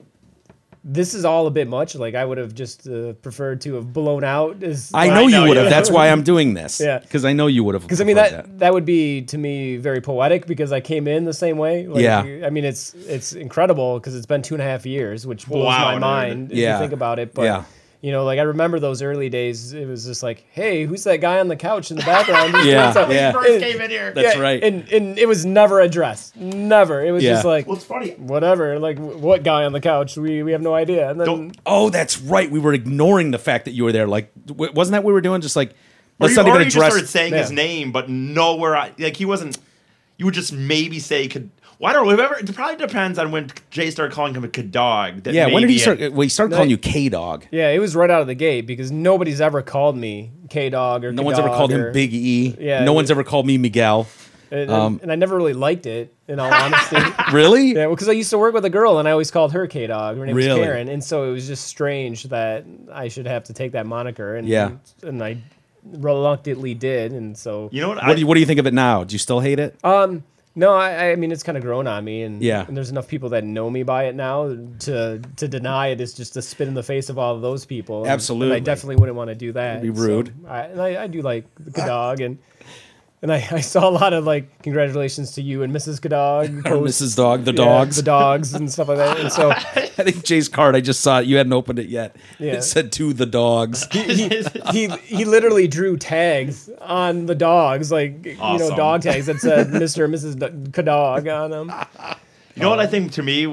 this is all a bit much. Like I would have just uh, preferred to have blown out. As I well, know you know, would have. yeah. That's why I'm doing this. Yeah. Because I know you would have. Because I mean that, that would be to me very poetic because I came in the same way. Like, Yeah. I mean it's it's incredible because it's been two and a half years, which blows Wow, my dude. mind if Yeah. you think about it. But Yeah. you know, like I remember those early days. It was just like, hey, who's that guy on the couch in the background? Who's Yeah, doing something? yeah. First And- came in here. That's yeah, right. And and it was never addressed. Never. It was Yeah. just like Well, it's funny. whatever. Like what guy on the couch? We we have no idea. And then Don't- Oh, that's right. We were ignoring the fact that you were there. Like, w- wasn't that what we were doing? Just like, Or let's you, not or even you just address. started saying his Yeah. name, but nowhere I like he wasn't. You would just maybe say could. Well, I don't know. Whoever, it probably depends on when Jay started calling him a Kadog. That Yeah, when did maybe he start? it- Well, he started No, calling I- you K Dog. yeah, it was right out of the gate because nobody's ever called me K Dog or No one's ever called or- him Big E. Yeah, no it one's was- ever called me Miguel. And, Um, and I never really liked it, in all honesty. Really? Yeah, because I used to work with a girl, and I always called her K Dog. Her name Really? was Karen, and so it was just strange that I should have to take that moniker. And Yeah. and I reluctantly did, and so You know what? What I, do you What do you think of it now? Do you still hate it? um. No, I, I mean it's kind of grown on me, and Yeah. and there's enough people that know me by it now to to deny it is just a spit in the face of all of those people. And- Absolutely. and I definitely wouldn't want to do that. It'd be So rude. I, and I, I do like the Kadog, and and I, I saw a lot of like congratulations to you and Missus Kadog, Or posts- Missus Dog, the yeah, dogs. the dogs, and stuff like that. And so I think Jay's card. I just saw it. You hadn't opened it yet. Yeah. It said to the dogs. he, he he literally drew tags on the dogs, like you know, Awesome. dog tags that said Mister and Missus D- Kadog on them. you know what I think to me when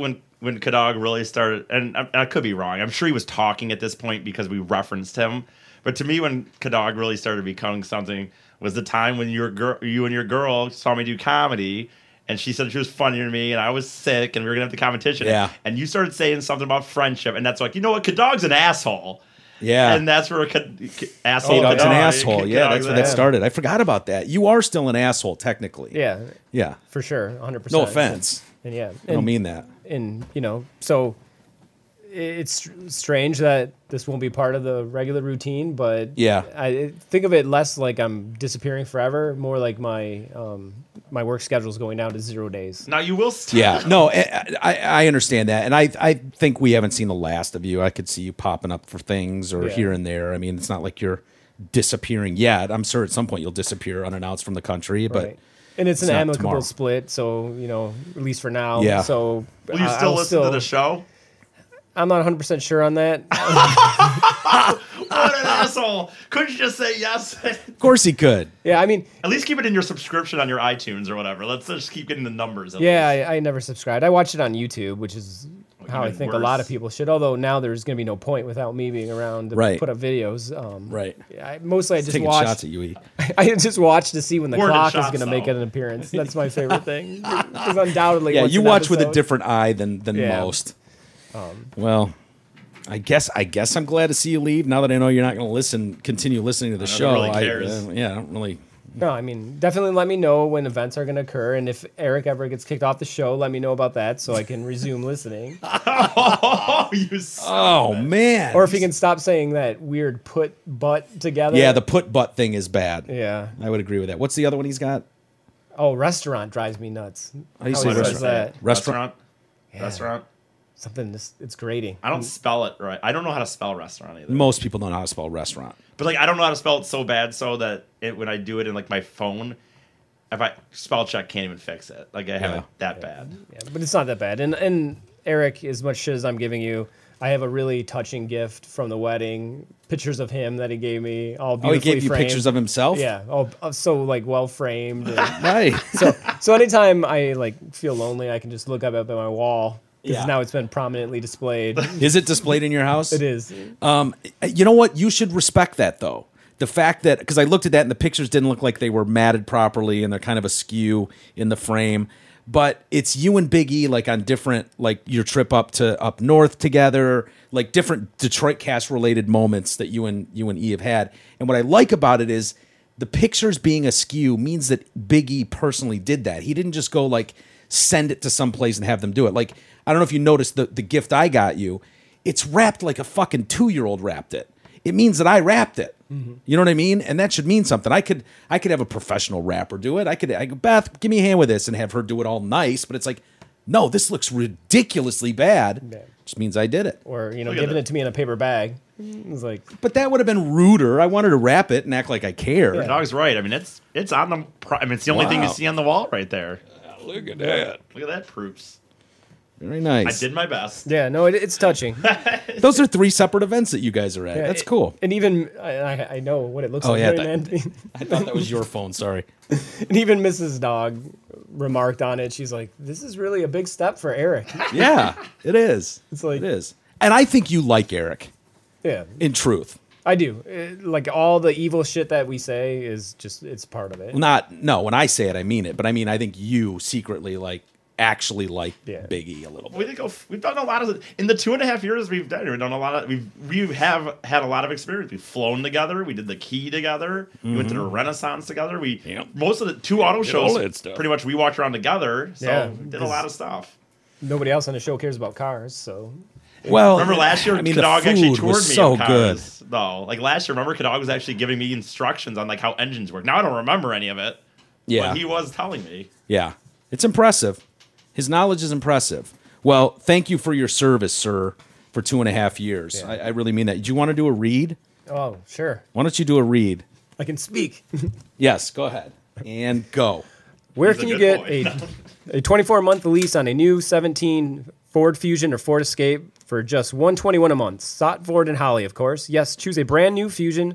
when Kadog really started, and I, I could be wrong. I'm sure he was talking at this point because we referenced him. But to me, when Kadog really started becoming something was the time when your girl, you and your girl saw me do comedy, and she said she was funnier than me, and I was sick, and we were gonna have the competition. Yeah. And you started saying something about friendship, and that's like, you know what, Kadog's an asshole. Yeah. And that's where K- K- asshole. Kadog's Kadog, an asshole. Kadog's Yeah, that's where that an- started. I forgot about that. You are still an asshole, technically. Yeah. Yeah. For sure, one hundred percent. No offense. And yeah, I don't and- mean that. And you know, so it's str- strange that this won't be part of the regular routine, but Yeah. I think of it less like I'm disappearing forever, more like my um, my work schedule is going down to zero days. Now you will. St- Yeah, no, I, I I understand that, and I I think we haven't seen the last of you. I could see you popping up for things or Yeah. here and there. I mean, it's not like you're disappearing yet. I'm sure at some point you'll disappear unannounced from the country, but Right. And it's, it's an not amicable tomorrow. split, so you know, at least for now. Yeah. So Will you I- still I'll listen still, to the show? I'm not one hundred percent sure on that. What an asshole! Couldn't you just say yes? Of course he could. Yeah, I mean, at least keep it in your subscription on your iTunes or whatever. Let's just keep getting the numbers. At Yeah, I, I never subscribed. I watched it on YouTube, which is how I even think a lot worse. of people should. Although now there's going to be no point without me being around to Right. put up videos. Um, Right. I, mostly I just Taking watch. shots at you, E. I just watch to see when the Worded clock is shots, going to make though. an appearance. That's my favorite thing. Because undoubtedly, Yeah, once you an watch with a episode- different eye than than Yeah. most. Um, Well, I guess I guess I'm glad to see you leave. Now that I know you're not going to listen, continue listening to the I don't show. really I, cares. uh, yeah, I don't really. No, I mean, definitely let me know when events are going to occur, and if Eric ever gets kicked off the show, let me know about that so I can resume listening. Oh, you. Oh man. Or if he can stop saying that weird put butt together. Yeah, the put butt thing is bad. Yeah. I would agree with that. What's the other one he's got? Oh, restaurant drives me nuts. How do you How say he says restaurant? that? Restaurant. Yeah. Restaurant. Something. This, it's grating. I don't spell it right. I don't know how to spell restaurant either. Most people don't know how to spell restaurant. But like, I don't know how to spell it so bad so that it, when I do it in like my phone, if I spell check can't even fix it. Like I have Yeah. it that bad. Yeah, but it's not that bad. And and Eric, as much shit as I'm giving you, I have a really touching gift from the wedding. Pictures of him that he gave me, all Oh, beautifully he gave you framed. pictures of himself? Yeah, oh, uh, so like well framed. and- Right. So so anytime I like feel lonely, I can just look up at my wall because Yeah. now it's been prominently displayed. Is it displayed in your house? It is. Um, you know what? You should respect that though. The fact that because I looked at that and the pictures didn't look like they were matted properly and they're kind of askew in the frame. But it's you and Big E like on different like your trip up to up north together, like different Detroit cast related moments that you and you and E have had. And what I like about it is the pictures being askew means that Big E personally did that. He didn't just go like send it to some place and have them do it. Like I don't know if you noticed the the gift I got you. It's wrapped like a fucking two year old wrapped it. It means that I wrapped it. Mm-hmm. You know what I mean? And that should mean something. I could I could have a professional rapper do it. I could I go, Beth, give me a hand with this and have her do it all nice. But it's like, no, this looks ridiculously bad. Yeah. Just means I did it. Or you know, Look at giving that. it to me in a paper bag. It's like But that would have been ruder. I wanted to wrap it and act like I cared. The dog's right. I mean, it's it's on the. Pro- I mean, it's the only thing you Wow. see on the wall right there. Look at that. Look at that proofs. Very I nice. did my best. yeah, no, it, it's touching. Those are three separate events that you guys are at. Yeah, That's it- cool. And even I, I- I know what it looks Oh, like. yeah, right, that- man? I thought that was your phone. Sorry. And even Missus Dog remarked on it. She's like, "This is really a big step for Eric." Yeah, it is. It's like, It is. And I think you like Eric, yeah, in truth. I do. It- like all the evil shit that we say is just it's part of it. Not no. When I say it, I mean it. But I mean, I think you secretly like actually like Yeah. Big E a little bit. We did go. We've done a lot of in the two and a half years we've done. We've done a lot of. We've we have had a lot of experience. We've flown together. We did the Key together. We went to the Renaissance together. We Yep. most of the two auto Did all shows. that stuff. Pretty much we walked around together. So Yeah, we did a because- lot of stuff. Nobody else on the show cares about cars, so Well, Remember last year, I mean, the Kadog actually food toured was me so in good. cars, though. Like last year, remember Kadog was actually giving me instructions on like how engines work. Now I don't remember any of it. Yeah. But he was telling me. Yeah, it's impressive. His knowledge is impressive. Well, thank you for your service, sir, for two and a half years. Yeah. I, I really mean that. Do you want to do a read? oh sure, Why don't you do a read? I can speak. Yes, go ahead and go. Where He's can a you good get boy. a a twenty-four month lease on a new seventeen Ford Fusion or Ford Escape for just one hundred twenty-one dollars a month? Sot Ford and Holly, of course. Yes, choose a brand new Fusion.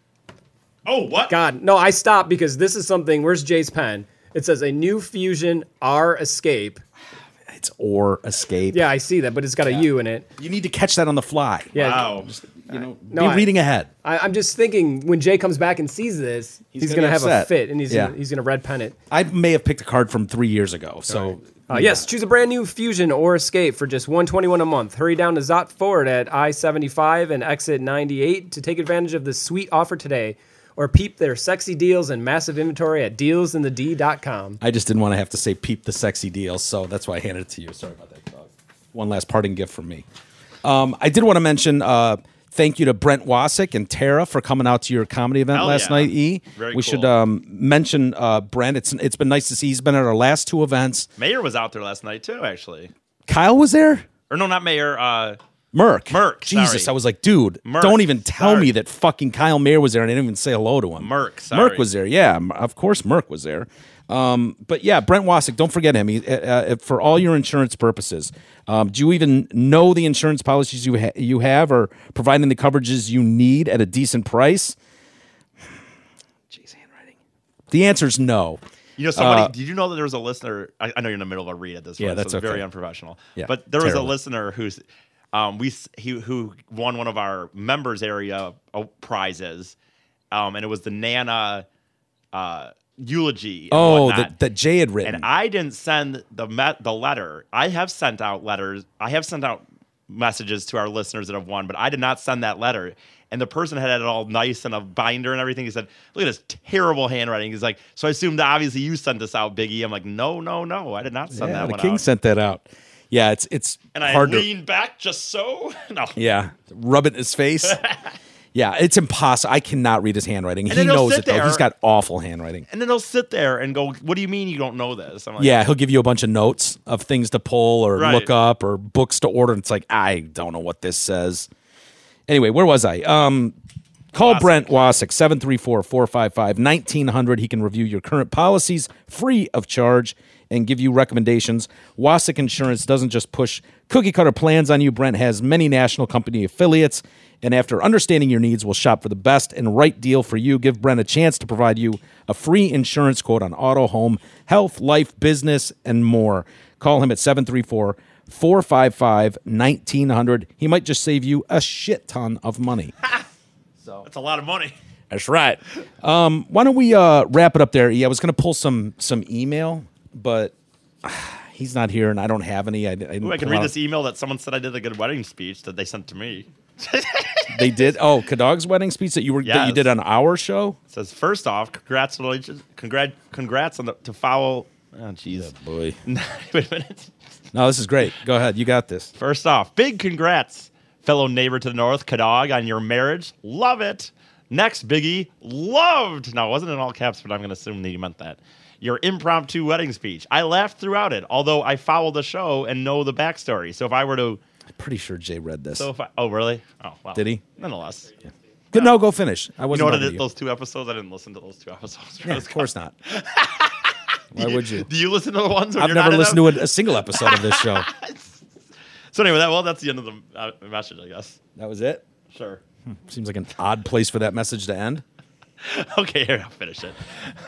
Oh, what? God, no, I stopped because this is something. Where's Jay's pen? It says a new Fusion R Escape. Elite or Escape. Yeah, I see that, but it's got a U in it. You need to catch that on the fly. Yeah. Wow. Just, you know, No, be I- reading ahead. I, I'm just thinking when Jay comes back and sees this, he's, He's going to gonna have be a upset. fit, and he's Yeah. gonna, he's going to red pen it. I may have picked a card from three years ago. So Uh, yes, choose a brand new Fusion or Escape for just one hundred twenty-one dollars a month. Hurry down to Zott Ford at I seventy-five and exit ninety-eight to take advantage of this sweet offer today, or peep their sexy deals and massive inventory at deals in the d dot com. I just didn't want to have to say peep the sexy deals, so that's why I handed it to you. Sorry about that, dog. One last parting gift from me. Um, I did want to mention uh, thank you to Brent Wasik and Tara for coming out to your comedy event Hell last yeah. night, E. Very we cool. should um, mention uh, Brent. It's It's been nice to see. He's been at our last two events. Mayor was out there last night too, actually. Kyle was there? Or no, not Mayor. Uh, Merck. Merck, Jesus, sorry. I was like, dude, Merck, don't even tell sorry. me that fucking Kyle Mayer was there and I didn't even say hello to him. Merck, sorry. Merck was there. Yeah, m- of course Merck was there. Um, but yeah, Brent Wasik, don't forget him. He, uh, uh, for all your insurance purposes, um, do you even know the insurance policies you ha- you have or providing the coverages you need at a decent price? Jeez, handwriting. The answer is no. You know, somebody. Uh, did you know that there was a listener? I, I know you're in the middle of a read at this Yeah, point, that's so it's very okay. unprofessional. Yeah, but there was terrible. a listener who's, um, we s- he who won one of our members area uh, prizes, um, and it was the Nana, uh, eulogy. and Oh, whatnot. that, that Jay had written. And I didn't send the met the letter. I have sent out letters. I have sent out messages to our listeners that have won, but I did not send that letter. And the person had it all nice in a binder and everything. He said, "Look at this terrible handwriting." He's like, "So I assumed that obviously you sent this out, Biggie." I'm like, "No, no, no, I did not send yeah, that the one King out." sent that out. Yeah, it's it's and I hard to leaned back just so. No. yeah rub it in his face. Yeah, it's impossible. I cannot read his handwriting. And He then he'll knows sit it though. there- He's got awful handwriting. And then they'll sit there and go, "What do you mean you don't know this?" I'm like, Yeah, he'll give you a bunch of notes of things to pull or Right. look up or books to order. And it's like, I don't know what this says. Anyway, where was I? Um, call Wasik. Brent Wasik, seven three four, four five five, one nine zero zero. He can review your current policies free of charge and give you recommendations. Wasik Insurance doesn't just push cookie cutter plans on you. Brent has many national company affiliates. And after understanding your needs, will shop for the best and right deal for you. Give Brent a chance to provide you a free insurance quote on auto, home, health, life, business, and more. Call him at seven three four, four five five, one nine zero zero. He might just save you a shit ton of money. That's a lot of money. That's right. Um, why don't we uh, wrap it up there? Yeah, I was going to pull some some email, but uh, he's not here, and I don't have any. I, I, didn't Ooh, I can pull read out- this email that someone said I did a good wedding speech that they sent to me. They did. Oh, Kadog's wedding speech that you were that you Yes. did on our show. It says, first off, congrats, congrats, congrats on the to follow. Oh, jeez. Boy. Wait a minute. No, this is great. Go ahead. You got this. First off, big congrats, fellow neighbor to the north, Kadog, on your marriage. Love it. Next, Biggie, loved. Now, it wasn't in all caps, but I'm going to assume that you meant that. Your impromptu wedding speech. I laughed throughout it, although I follow the show and know the backstory. So if I were to. I'm pretty sure Jay read this. So if I, oh, really? Oh, wow. Did he? Nonetheless. Yeah. Good. No, go finish. I You wasn't. know what it talking is? to you. Those two episodes? I didn't listen to those two episodes. Yeah, of course not. Why would you? Do you listen to the ones when I've you're never not in listened them? to a, a single episode of this show. So anyway, that well, that's the end of the uh, message, I guess. That was it? Sure. Seems like an odd place for that message to end. Okay, here, I'll finish it.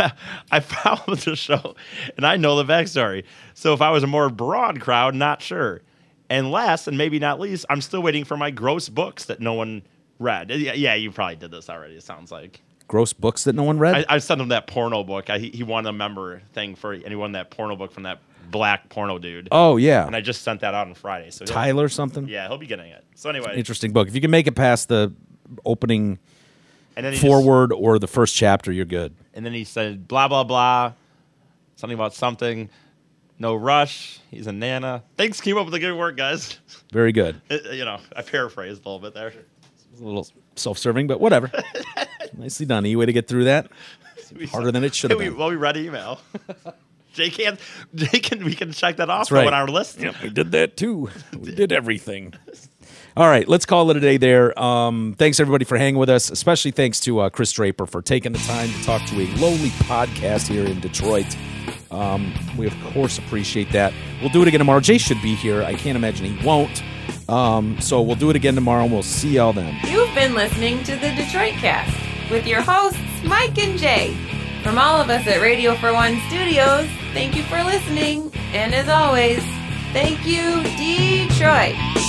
I followed the show, and I know the backstory. So if I was a more broad crowd, not sure. And last, and maybe not least, I'm still waiting for my gross books that no one read. Yeah, yeah, you probably did this already, it sounds like. Gross books that no one read? I, I sent him that porno book. I, he, he won a member thing for, and he won that porno book from that black porno dude. Oh, yeah. And I just sent that out on Friday. So he'll- Tyler something? Yeah, he'll be getting it. So anyway. Interesting book. If you can make it past the opening And then he forward or the first chapter, you're good. And then he said, blah, blah, blah, something about something. No rush. He's a Nana. Thanks, keep up with the good work, guys. Very good. It- you know, I paraphrased a little bit there. It's a little self-serving, but whatever. Nicely done. E way to get through that. Harder than it should have we, been. Well, we read email. Jay can't. Jay can. We can check that off That's right. on our list. Yep, we did that too. We did everything. All right, let's call it a day there. Um, thanks, everybody, for hanging with us. Especially thanks to uh, Chris Draper for taking the time to talk to a lowly podcast here in Detroit. Um, we, of course, appreciate that. We'll do it again tomorrow. Jay should be here. I can't imagine he won't. Um, so we'll do it again tomorrow, and we'll see y'all then. You've been listening to the Detroit Cast with your hosts, Mike and Jay. From all of us at Radio for One Studios, thank you for listening. And as always, Thank you, Detroit.